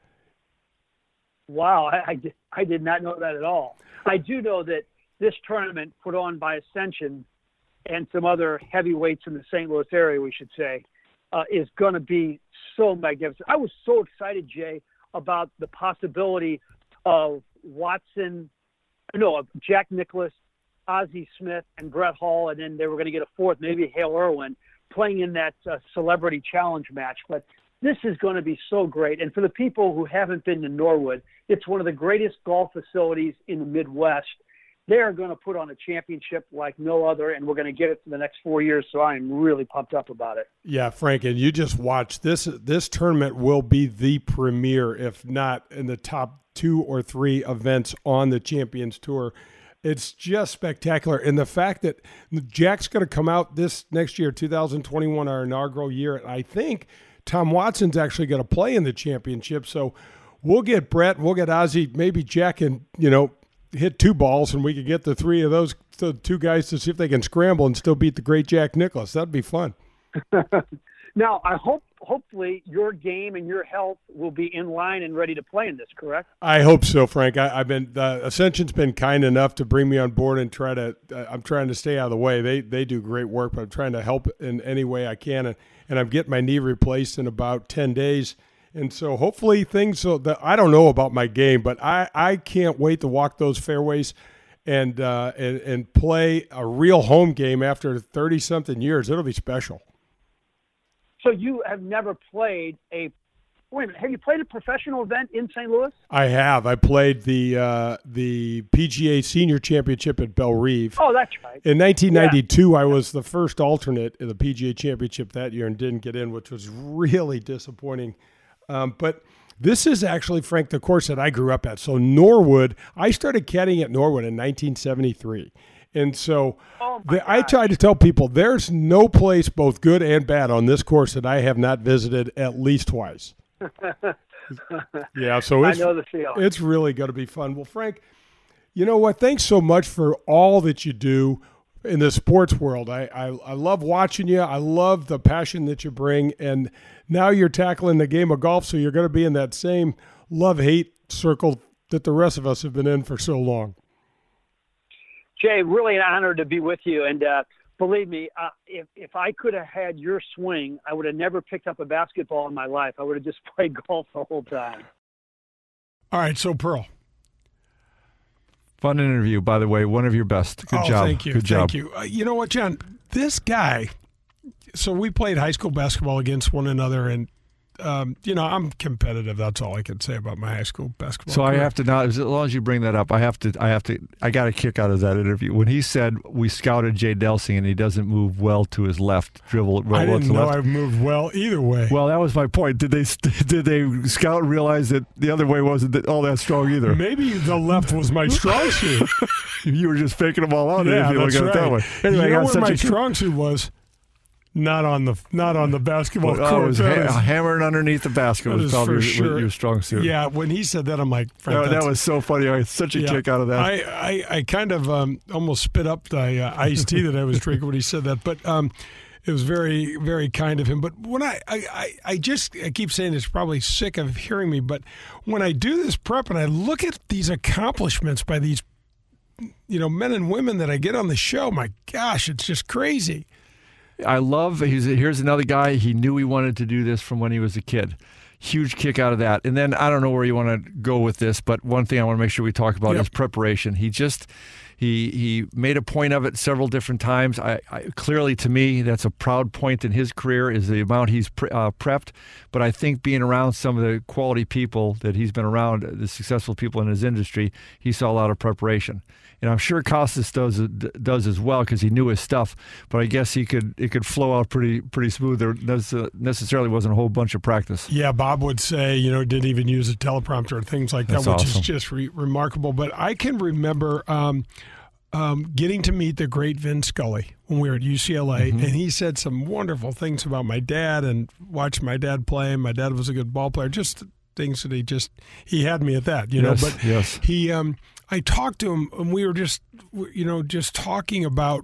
Wow, I, I, did, I did not know that at all. I do know that this tournament put on by Ascension and some other heavyweights in the Saint Louis area, we should say, uh, is going to be so magnificent. I was so excited, Jay, about the possibility of Watson, no, of Jack Nicklaus, Ozzie Smith, and Brett Hall, and then they were going to get a fourth, maybe Hale Irwin, playing in that uh, celebrity challenge match. But this is going to be so great. And for the people who haven't been to Norwood, it's one of the greatest golf facilities in the Midwest. They are going to put on a championship like no other, and we're going to get it for the next four years, so I'm really pumped up about it. Yeah, Frank, and you just watch. This This tournament will be the premier, if not in the top two or three events on the Champions Tour. It's just spectacular. And the fact that Jack's going to come out this next year, two thousand twenty-one, our inaugural year, and I think Tom Watson's actually going to play in the championship. So we'll get Brett, we'll get Ozzie, maybe Jack and, you know, hit two balls, and we could get the three of those the two guys to see if they can scramble and still beat the great Jack Nicklaus. That'd be fun. Now, I hope, hopefully your game and your health will be in line and ready to play in this, correct? I hope so, Frank. I, I've been uh, Ascension's been kind enough to bring me on board and try to. Uh, I'm trying to stay out of the way. They they do great work, but I'm trying to help in any way I can. And, and I'm getting my knee replaced in about ten days. And so hopefully things. So that I don't know about my game, but I, I can't wait to walk those fairways and uh, and and play a real home game after thirty something years. It'll be special. So you have never played a wait a minute, have you played a professional event in Saint Louis? I have. I played the uh, the P G A Senior Championship at Belle Reve. Oh, that's right. In nineteen ninety-two, yeah. I was the first alternate in the P G A Championship that year and didn't get in, which was really disappointing. Um, but this is actually, Frank, the course that I grew up at. So Norwood, I started caddying at Norwood in nineteen seventy-three. And so oh the, I try to tell people there's no place, both good and bad, on this course that I have not visited at least twice. Yeah, so it's, I know the feel. It's really going to be fun. Well, Frank, you know what? Thanks so much for all that you do in the sports world. I, I, I love watching you. I love the passion that you bring. And now you're tackling the game of golf, so you're going to be in that same love-hate circle that the rest of us have been in for so long. Jay, really an honor to be with you. And uh, believe me, uh, if, if I could have had your swing, I would have never picked up a basketball in my life. I would have just played golf the whole time. All right, so Pearl. Fun interview, by the way. One of your best. Good oh, job. Thank you. Good thank job. you. Uh, you know what, John? This guy, so we played high school basketball against one another, and Um, you know, I'm competitive. That's all I can say about my high school basketball. So career. I have to not, as long as you bring that up, I have to, I have to, I got a kick out of that interview when he said we scouted Jay Delsing and he doesn't move well to his left, dribble well I didn't to know left. I moved well either way. Well, that was my point. Did they, did they scout and realize that the other way wasn't that, all that strong either? Maybe the left was my strong suit. You were just faking them all out. Yeah, if you that's look right. at it that way. Anyway, you know I got where my a strong suit was? Not on the not on the basketball well, court. Oh, it was That ha- is- hammering underneath the basket that was is probably for your, sure. your strong suit. Yeah, when he said that, I'm like, Frank, No, that that's- was so funny. I had such a Yeah. kick out of that. I, I, I kind of um, almost spit up the uh, iced tea that I was drinking when he said that, but um, it was very, very kind of him. But when I, I, I, I just, I keep saying it's probably sick of hearing me, but when I do this prep and I look at these accomplishments by these, you know, men and women that I get on the show, my gosh, it's just crazy. I love, he's, here's another guy, he knew he wanted to do this from when he was a kid. Huge kick out of that. And then I don't know where you want to go with this, but one thing I want to make sure we talk about Yep. is preparation. He just, he he made a point of it several different times. I, I clearly, to me, that's a proud point in his career is the amount he's pre, uh, prepped. But I think being around some of the quality people that he's been around, the successful people in his industry, he saw a lot of preparation. And I'm sure Costas does does as well because he knew his stuff. But I guess he could it could flow out pretty pretty smooth. There necessarily wasn't a whole bunch of practice. Yeah, Bob would say, you know, didn't even use a teleprompter or things like that, That's which awesome. is just re- remarkable. But I can remember um, um, getting to meet the great Vin Scully when we were at U C L A, Mm-hmm. and he said some wonderful things about my dad and watched my dad play. My dad was a good ball player, just things that he just, he had me at that, you know. Yes, But yes. he, um, I talked to him, and we were just, you know, just talking about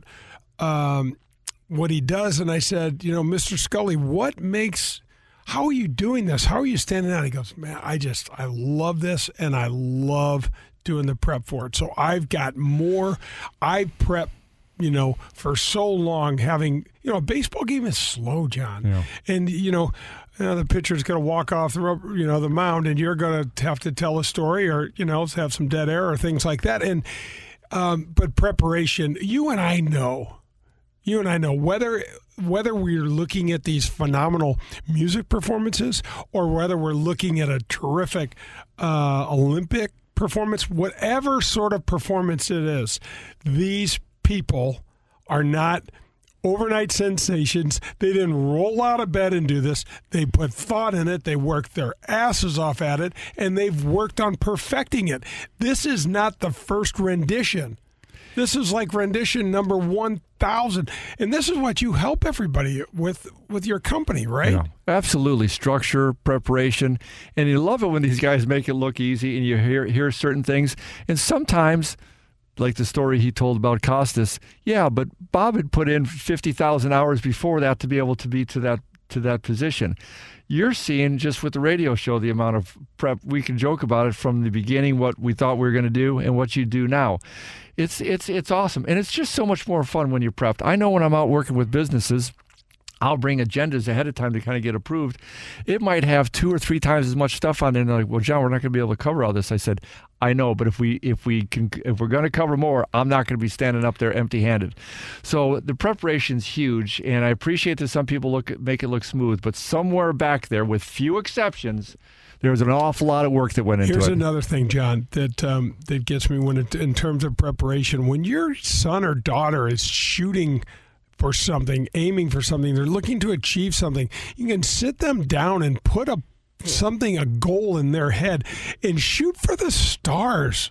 um, what he does, and I said, you know, Mister Scully, what makes, how are you doing this? How are you standing out? He goes, man, I just, I love this, and I love doing the prep for it. So I've got more, I prep, you know, for so long having, you know, a baseball game is slow, John. Yeah. And, you know, you know, the pitcher's going to walk off the rubber, you know, the mound, and you're going to have to tell a story or, you know, have some dead air or things like that. And, um, but preparation, you and I know, you and I know whether whether we're looking at these phenomenal music performances or whether we're looking at a terrific uh, Olympic performance, whatever sort of performance it is, these people are not overnight sensations. They didn't roll out of bed and do this. They put thought in it. They worked their asses off at it, and they've worked on perfecting it. This is not the first rendition. This is like rendition number one thousand. And this is what you help everybody with with your company, right? Yeah, absolutely. Structure, preparation. And you love it when these guys make it look easy and you hear hear certain things. And sometimes, like the story he told about Costas, yeah, but Bob had put in fifty thousand hours before that to be able to be to that to that position. You're seeing just with the radio show the amount of prep. We can joke about it from the beginning, what we thought we were going to do and what you do now. It's it's it's awesome. And it's just so much more fun when you're prepped. I know when I'm out working with businesses, I'll bring agendas ahead of time to kind of get approved. It might have two or three times as much stuff on it. And they're like, well, John, we're not going to be able to cover all this. I said, I know, but if we if we can if we're going to cover more, I'm not going to be standing up there empty-handed. So the preparation's huge, and I appreciate that some people look make it look smooth, but somewhere back there, with few exceptions, there was an awful lot of work that went into Here's it. Here's another thing, John, that um, that gets me when it, in terms of preparation. When your son or daughter is shooting for something, aiming for something, they're looking to achieve something, you can sit them down and put a something, a goal in their head and shoot for the stars.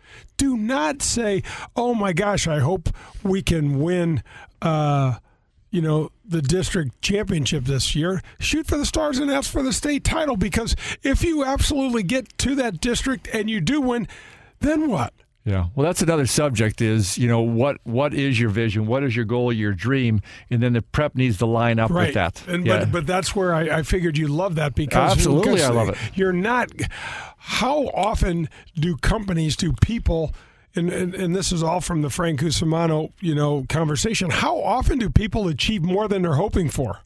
Do not say, oh my gosh, I hope we can win uh, you know, the district championship this year. Shoot for the stars and ask for the state title, because if you absolutely get to that district and you do win, then what? Yeah. Well, that's another subject is, you know, what what is your vision? What is your goal, your dream? And then the prep needs to line up right. with that. And, yeah. but, but that's where I, I figured you love that because Absolutely, because I love it. You're not – how often do companies, do people – And, and and this is all from the Frank Cusimano, you know, conversation. How often do people achieve more than they're hoping for?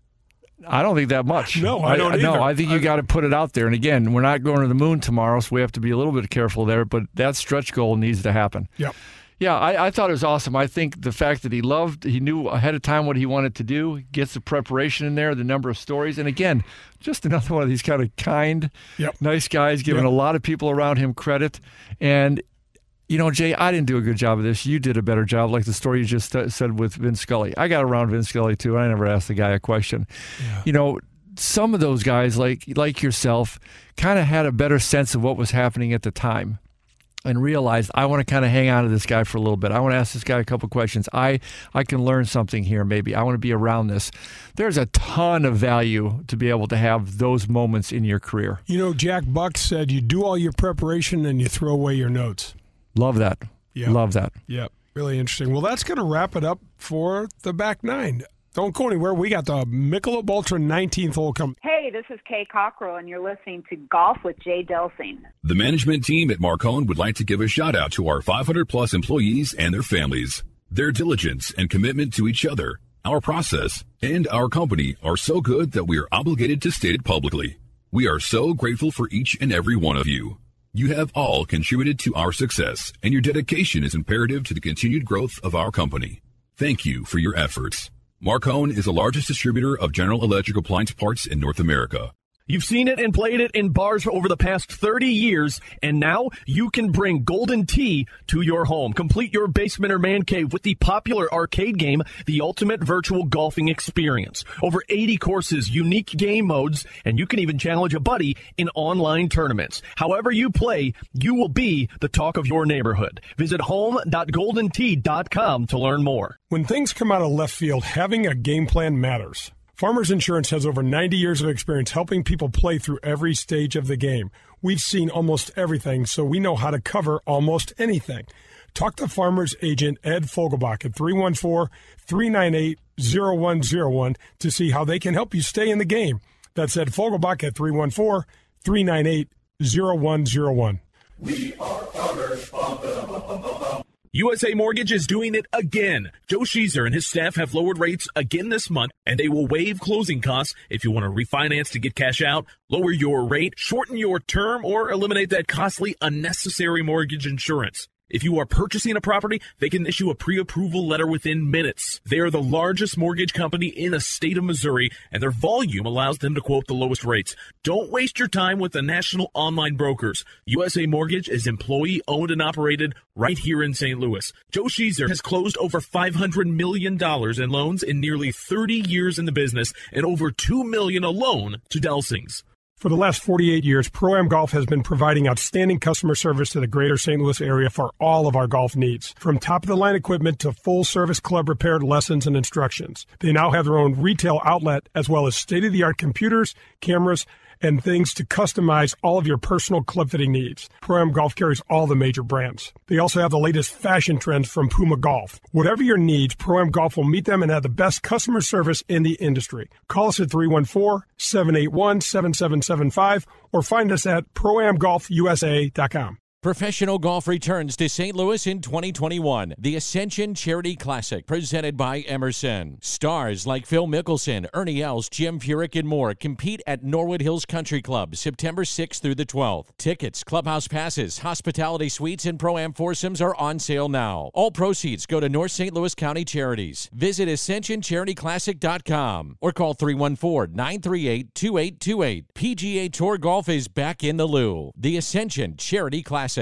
I don't think that much. No, I don't I, either. No, I think you got to put it out there. And again, we're not going to the moon tomorrow, so we have to be a little bit careful there. But that stretch goal needs to happen. Yep. Yeah, I, I thought it was awesome. I think the fact that he loved, he knew ahead of time what he wanted to do, gets the preparation in there, the number of stories. And again, just another one of these kind of kind, yep. nice guys, giving yep. a lot of people around him credit. And you know, Jay, I didn't do a good job of this. You did a better job, like the story you just uh, said with Vince Scully. I got around Vince Scully, too, and I never asked the guy a question. Yeah. You know, some of those guys, like like yourself, kind of had a better sense of what was happening at the time and realized, I want to kind of hang on to this guy for a little bit. I want to ask this guy a couple questions. I, I can learn something here, maybe. I want to be around this. There's a ton of value to be able to have those moments in your career. You know, Jack Buck said you do all your preparation and you throw away your notes. Love that. Yep. Love that. Yep. Really interesting. Well, that's going to wrap it up for the back nine. Don't go anywhere. We got the Michelob Ultra nineteenth hole coming. Hey, this is Kay Cockrell, and you're listening to Golf with Jay Delsing. The management team at Marcone would like to give a shout out to our five hundred plus employees and their families. Their diligence and commitment to each other, our process, and our company are so good that we are obligated to state it publicly. We are so grateful for each and every one of you. You have all contributed to our success, and your dedication is imperative to the continued growth of our company. Thank you for your efforts. Marcone is the largest distributor of General Electric appliance parts in North America. You've seen it and played it in bars over the past thirty years, and now you can bring Golden Tee to your home. Complete your basement or man cave with the popular arcade game, The Ultimate Virtual Golfing Experience. Over eighty courses, unique game modes, and you can even challenge a buddy in online tournaments. However you play, you will be the talk of your neighborhood. Visit home dot golden tee dot com to learn more. When things come out of left field, having a game plan matters. Farmers Insurance has over ninety years of experience helping people play through every stage of the game. We've seen almost everything, so we know how to cover almost anything. Talk to Farmers Agent Ed Fogelbach at three one four, three nine eight, zero one zero one to see how they can help you stay in the game. That's Ed Fogelbach at three one four, three nine eight, zero one zero one. We are Farmers. Bum, bum, bum, bum, bum. U S A Mortgage is doing it again. Joe Sheezer and his staff have lowered rates again this month, and they will waive closing costs if you want to refinance to get cash out, lower your rate, shorten your term, or eliminate that costly, unnecessary mortgage insurance. If you are purchasing a property, they can issue a pre-approval letter within minutes. They are the largest mortgage company in the state of Missouri, and their volume allows them to quote the lowest rates. Don't waste your time with the national online brokers. U S A Mortgage is employee-owned and operated right here in Saint Louis. Joe Sheezer has closed over five hundred million dollars in loans in nearly thirty years in the business and over two million dollars alone to Delsings. For the last forty-eight years, Pro-Am Golf has been providing outstanding customer service to the greater Saint Louis area for all of our golf needs. From top-of-the-line equipment to full-service club repair lessons and instructions. They now have their own retail outlet as well as state-of-the-art computers, cameras, and things to customize all of your personal club fitting needs. Pro-Am Golf carries all the major brands. They also have the latest fashion trends from Puma Golf. Whatever your needs, Pro-Am Golf will meet them and have the best customer service in the industry. Call us at three one four, seven eight one, seven seven seven five or find us at pro am golf u s a dot com. Professional golf returns to Saint Louis in twenty twenty-one. The Ascension Charity Classic, presented by Emerson. Stars like Phil Mickelson, Ernie Els, Jim Furyk, and more compete at Norwood Hills Country Club September sixth through the twelfth. Tickets, clubhouse passes, hospitality suites, and Pro-Am foursomes are on sale now. All proceeds go to North Saint Louis County Charities. Visit ascension charity classic dot com or call three one four, nine three eight, two eight two eight. P G A Tour Golf is back in the Lou. The Ascension Charity Classic.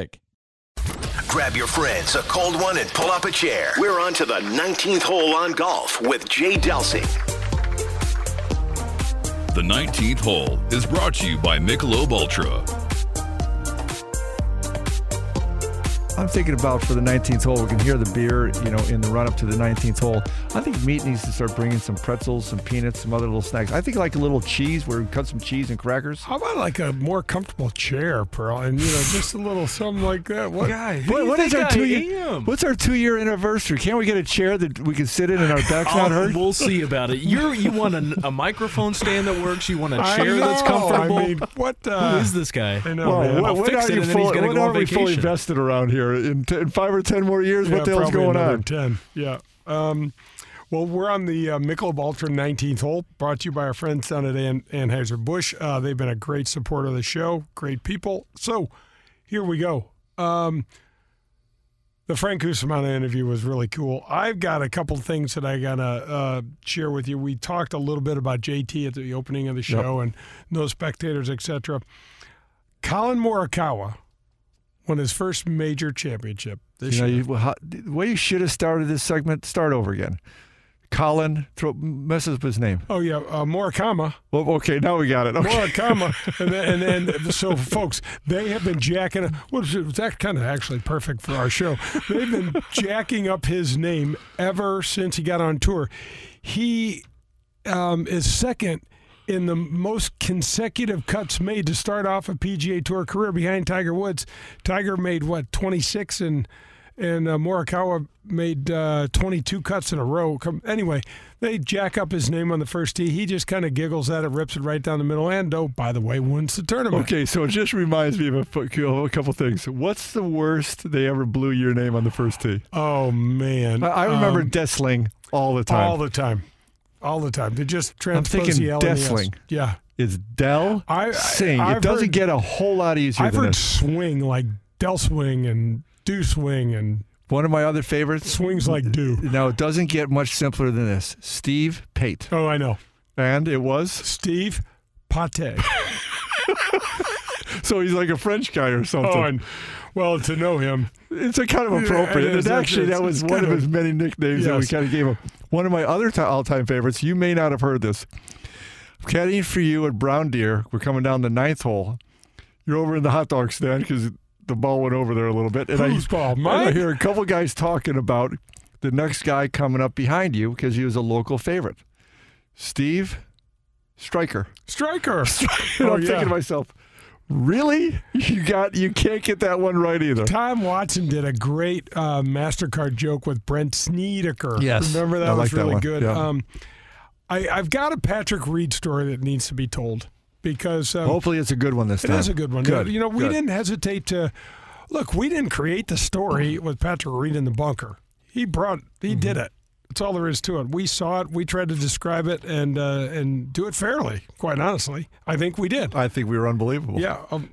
Grab your friends, a cold one, and pull up a chair. We're on to the nineteenth hole on golf with Jay Delsing. The nineteenth hole is brought to you by Michelob Ultra. I'm thinking about for the nineteenth hole, we can hear the beer, you know, in the run-up to the nineteenth hole. I think Meat needs to start bringing some pretzels, some peanuts, some other little snacks. I think like a little cheese where we cut some cheese and crackers. How about like a more comfortable chair, Pearl, and, you know, just a little something like that? What, Guy, what, what is our I two-year, am? what's our two-year anniversary? Can't we get a chair that we can sit in and our back's not hurt? We'll see about it. You're, you want a, a microphone stand that works? You want a chair I that's know. comfortable? I mean, what? Uh, Who is this guy? I know, Well, man. what, I'll what fix are it you and then he's full, gonna what go are on we fully vacation. vested around here? In, t- in five or ten more years, Yeah, what the hell's probably going another on? ten. Yeah. Um, well, we're on the uh, Michelob Ultra nineteenth hole, brought to you by our friends down at An- Anheuser-Busch. Uh, they've been a great supporter of the show, great people. So here we go. Um, the Frank Cusimano interview was really cool. I've got a couple things that I got to uh, share with you. We talked a little bit about J T at the opening of the show, yep, and no spectators, et cetera. Colin Morikawa won his first major championship this You know, year. you, well, how, the way you should have started this segment, start over again. Colin, throw, messes up his name. Oh, yeah, uh, Morikawa. Well, okay, now we got it. Okay. Morikawa. and, then, and then, so, folks, they have been jacking – well, that's kind of actually perfect for our show. They've been jacking up his name ever since he got on tour. He um, is second in the most consecutive cuts made to start off a P G A Tour career behind Tiger Woods. Tiger made, what, twenty-six, and and uh, Morikawa made uh, twenty-two cuts in a row. Come, anyway, they jack up his name on the first tee. He just kind of giggles at it, rips it right down the middle, and, oh, by the way, wins the tournament. Okay, so it just reminds me of a, a couple things. What's the worst they ever blew your name on the first tee? Oh, man. I, I remember um, Dessling all the time. All the time. All the time. They just I'm transpose thinking the L and the S. Dessling. Yeah. It's Del I, Sing. I, it doesn't heard, get a whole lot easier I've than heard this. swing like Del Swing and Do Swing and One of my other favorites. Swings like Do. Now, it doesn't get much simpler than this. Steve Pate. Oh, I know. And it was? Steve Pate. So he's like a French guy or something. Oh, and, well, to know him. It's a kind of appropriate. Yeah, it is. and actually, It's- that was it's one of kind of- his many nicknames that we Yes. kind of gave him. One of my other t- all-time favorites, you may not have heard this. Caddying for you at Brown Deer. We're coming down the ninth hole. You're over in the hot dog stand because the ball went over there a little bit. And Whose I, ball? and Mine? I hear a couple guys talking about the next guy coming up behind you because he was a local favorite. Steve Stryker. Striker. And Oh, I'm yeah. thinking to myself, really? You got you can't get that one right either. Tom Watson did a great uh, MasterCard joke with Brent Snedeker. Yes. Remember that I was like that really one. good. Yeah. Um, I, I've got a Patrick Reed story that needs to be told because um, Hopefully it's a good one this it time. is a good one. Good. You know, we Good. didn't hesitate to look. We didn't create the story with Patrick Reed in the bunker. He brought. He Mm-hmm. did it. That's all there is to it. We saw it. We tried to describe it and uh, and do it fairly. Quite honestly, I think we did. I think we were unbelievable. Yeah. Um,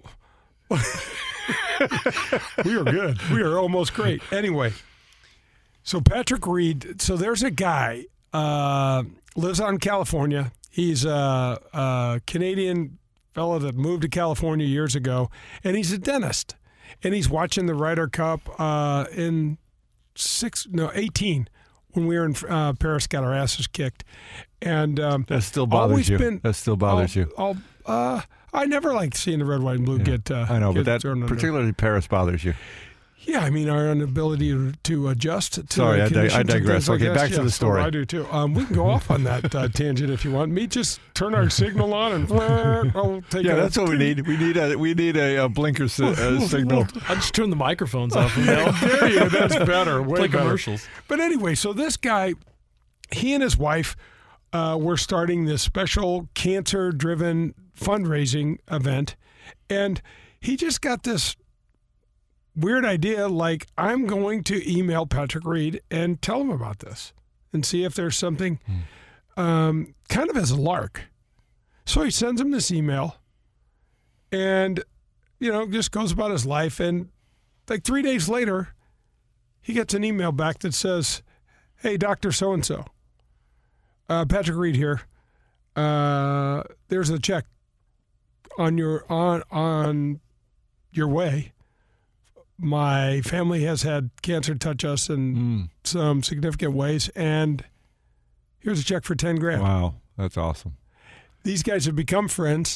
we were good. We were almost great. Anyway, so Patrick Reed. So there's a guy uh, lives out in California. He's a, a Canadian fellow that moved to California years ago, and he's a dentist. And he's watching the Ryder Cup uh, in six, no, eighteen when we were in uh, Paris, got our asses kicked. And um, That still bothers always you. Been, That still bothers I'll, you. I'll, uh, I never liked seeing the red, white, and blue Yeah. get. Uh, I know, get but that thrown under. particularly Paris bothers you. Yeah, I mean our inability to, to adjust to Sorry, the I dig- conditions I and digress. things like Okay, that. back to Yeah, the story. so I do too. Um, we can go off on that uh, tangent if you want. Me just turn our signal on and I'll take Yeah, a, that's what we need. We need a we need a, a blinker si- uh, signal. I just turned the microphones off from now. There you go. That's better. Way Play better. commercials. But anyway, so this guy, he and his wife uh, were starting this special cancer-driven fundraising event, and he just got this weird idea, like, I'm going to email Patrick Reed and tell him about this and see if there's something um, kind of as a lark. So he sends him this email and, you know, just goes about his life. And like three days later, he gets an email back that says, hey, Doctor So-and-so, uh, Patrick Reed here. Uh, there's a check on your on on your way. My family has had cancer touch us in Mm. some significant ways, and here's a check for ten grand. Wow, that's awesome. These guys have become friends.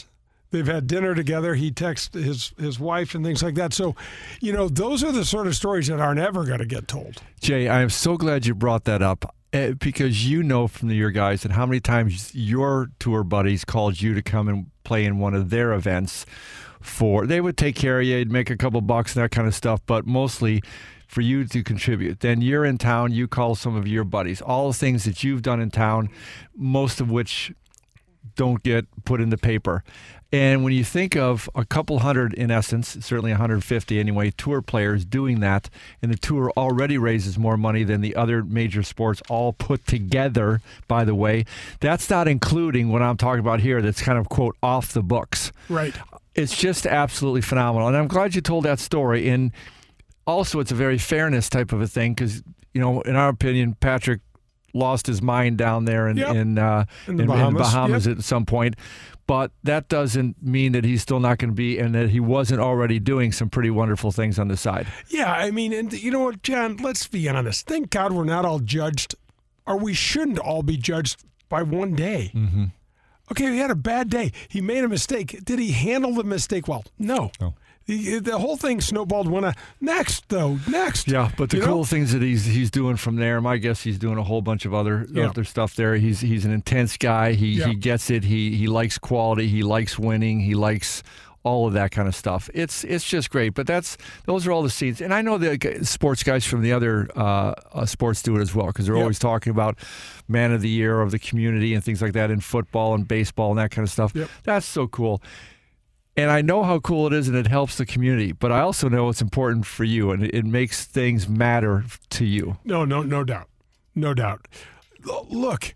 They've had dinner together. He texts his, his wife and things like that. So, you know, those are the sort of stories that aren't ever going to get told. Jay, I am so glad you brought that up uh, because you know from your guys and how many times your tour buddies called you to come and play in one of their events. For they would take care of you, you'd make a couple bucks and that kind of stuff, but mostly for you to contribute. Then you're in town, you call some of your buddies. All the things that you've done in town, most of which don't get put in the paper. And when you think of a couple hundred, in essence, certainly one hundred fifty anyway, tour players doing that, and the tour already raises more money than the other major sports all put together, by the way, that's not including what I'm talking about here that's kind of, quote, off the books. Right. It's just absolutely phenomenal. And I'm glad you told that story. And also, it's a very fairness type of a thing because, you know, in our opinion, Patrick lost his mind down there in, yep. in, uh, in the in, Bahamas, in the Bahamas yep. at some point. But that doesn't mean that he's still not going to be and that he wasn't already doing some pretty wonderful things on the side. Yeah, I mean, and you know what, John, let's be honest. Thank God we're not all judged, or we shouldn't all be judged by one day. Mm-hmm. Okay, he had a bad day. He made a mistake. Did he handle the mistake well? No. No. The, the whole thing snowballed. One uh, next though, next. Yeah, but the you cool know? things that he's he's doing from there. My guess he's doing a whole bunch of other Yeah. other stuff there. He's he's an intense guy. He Yeah. he gets it. He he likes quality. He likes winning. He likes all of that kind of stuff. It's it's just great. But that's those are all the scenes. And I know the sports guys from the other uh, uh, sports do it as well because they're Yep. always talking about man of the year of the community and things like that in football and baseball and that kind of stuff. Yep. That's so cool. And I know how cool it is and it helps the community, but I also know it's important for you and it, it makes things matter to you. No, no, no doubt, no doubt. L- Look,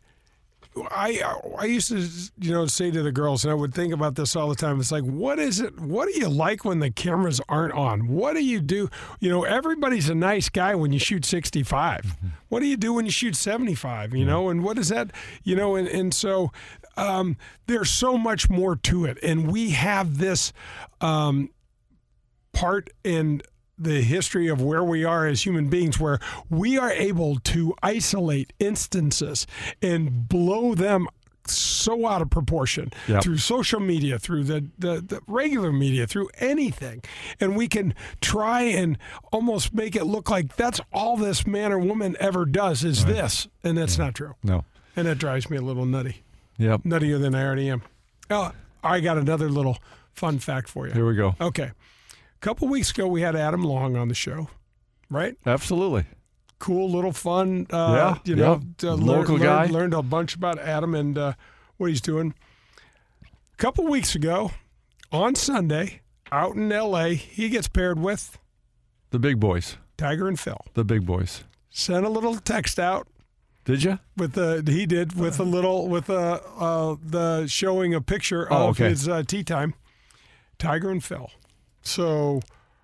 I I used to you know say to the girls, and I would think about this all the time. It's like, what is it? What do you like when the cameras aren't on? What do you do? You know, everybody's a nice guy when you shoot sixty-five. Mm-hmm. What do you do when you shoot seventy-five? You know, and what is that? You know, and and so. Um, there's so much more to it, and we have this um, part in the history of where we are as human beings where we are able to isolate instances and blow them so out of proportion Yep. through social media, through the, the, the regular media, through anything. And we can try and almost make it look like that's all this man or woman ever does is Right. this, and that's not true. No. And that drives me a little nutty. Yep. Nuttier than I already am. Oh, I got another little fun fact for you. Here we go. Okay. A couple weeks ago, we had Adam Long on the show, right? Absolutely. Cool, little fun. Uh, Yeah, you know, yeah. uh, Local learned, guy. Learned, learned a bunch about Adam and uh, what he's doing. A couple weeks ago, on Sunday, out in L A, he gets paired with The big boys. Tiger and Phil. The big boys. Sent a little text out. Did you? With the he did with a little with a uh, the showing a picture Oh, of okay. his uh, tea time, Tiger and Phil. So,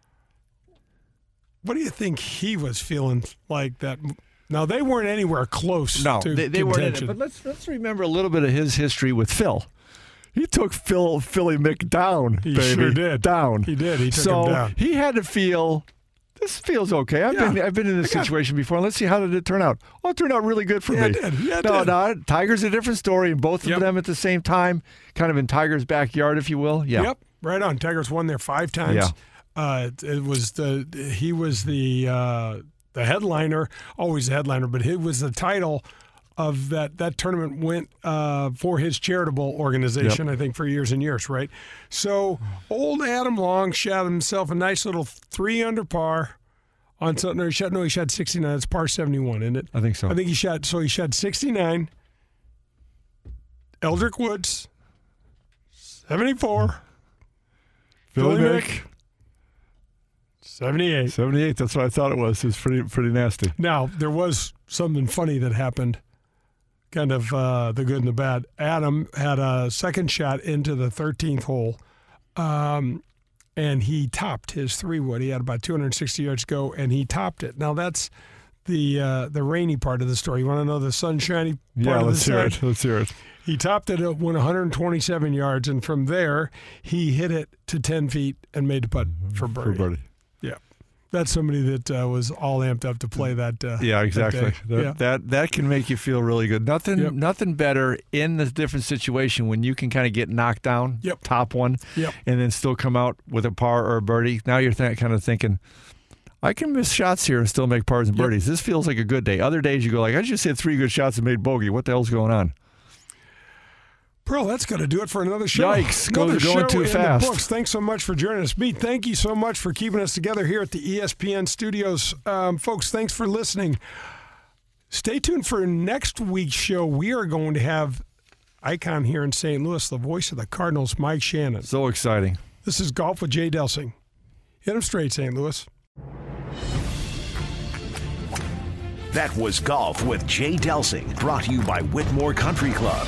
what do you think he was feeling like that? Now they weren't anywhere close. No, to they, they weren't in it. contention. But let's let's remember a little bit of his history with Phil. He took Phil Philly Mick down. He baby. sure did. Down. He did. He took so him down. he had to feel. This feels okay. I've Yeah. been I've been in this I got- situation before. And let's see how did it turn out. Oh, it turned out really good for Yeah, me. it did. Yeah, it no, did. no, Tiger's a different story, and both Yep. of them at the same time, kind of in Tiger's backyard, if you will. Yeah. Yep, right on. Tiger's won there five times. Yeah. Uh, it, it was the he was the uh, the headliner, always the headliner, but it was the title of that that tournament went uh, for his charitable organization, Yep. I think, for years and years, right? So old Adam Long shot himself a nice little three under par on something. No, he shot no, he shot sixty-nine. It's par seventy-one, isn't it? I think so. I think he shot so he shot sixty-nine. Eldrick Woods, seventy-four. Philly Philly Mick. Mick, seventy-eight. seventy-eight, that's what I thought it was. It was pretty pretty nasty. Now, there was something funny that happened, kind of uh, the good and the bad. Adam had a second shot into the thirteenth hole, um, and he topped his three-wood. He had about two hundred sixty yards to go, and he topped it. Now, that's the uh, the rainy part of the story. You want to know the sunshiny part Yeah, of let's the hear story? it. Let's hear it. He topped it at one hundred twenty-seven yards, and from there, he hit it to ten feet and made the putt for birdie. For birdie. Yeah. That's somebody that uh, was all amped up to play that. Uh, yeah, exactly. That, that, yeah. that that can make you feel really good. Nothing, yep. nothing better in the different situation when you can kind of get knocked down, yep. top one, yep. and then still come out with a par or a birdie. Now you're th- kind of thinking, I can miss shots here and still make pars and birdies. Yep. This feels like a good day. Other days you go like, I just hit three good shots and made bogey. What the hell's going on? Pearl, that's going to do it for another show. Yikes. Another Go, going show too in fast. The books. Thanks so much for joining us. Pete, thank you so much for keeping us together here at the E S P N studios. Um, folks, thanks for listening. Stay tuned for next week's show. We are going to have icon here in Saint Louis, the voice of the Cardinals, Mike Shannon. So exciting. This is Golf with Jay Delsing. Hit him straight, Saint Louis. That was Golf with Jay Delsing, brought to you by Whitmore Country Club.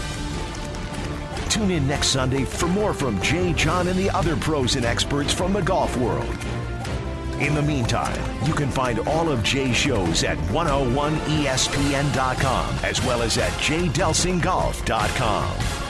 Tune in next Sunday for more from Jay, John, and the other pros and experts from the golf world. In the meantime, you can find all of Jay's shows at one oh one E S P N dot com as well as at jay delsing golf dot com.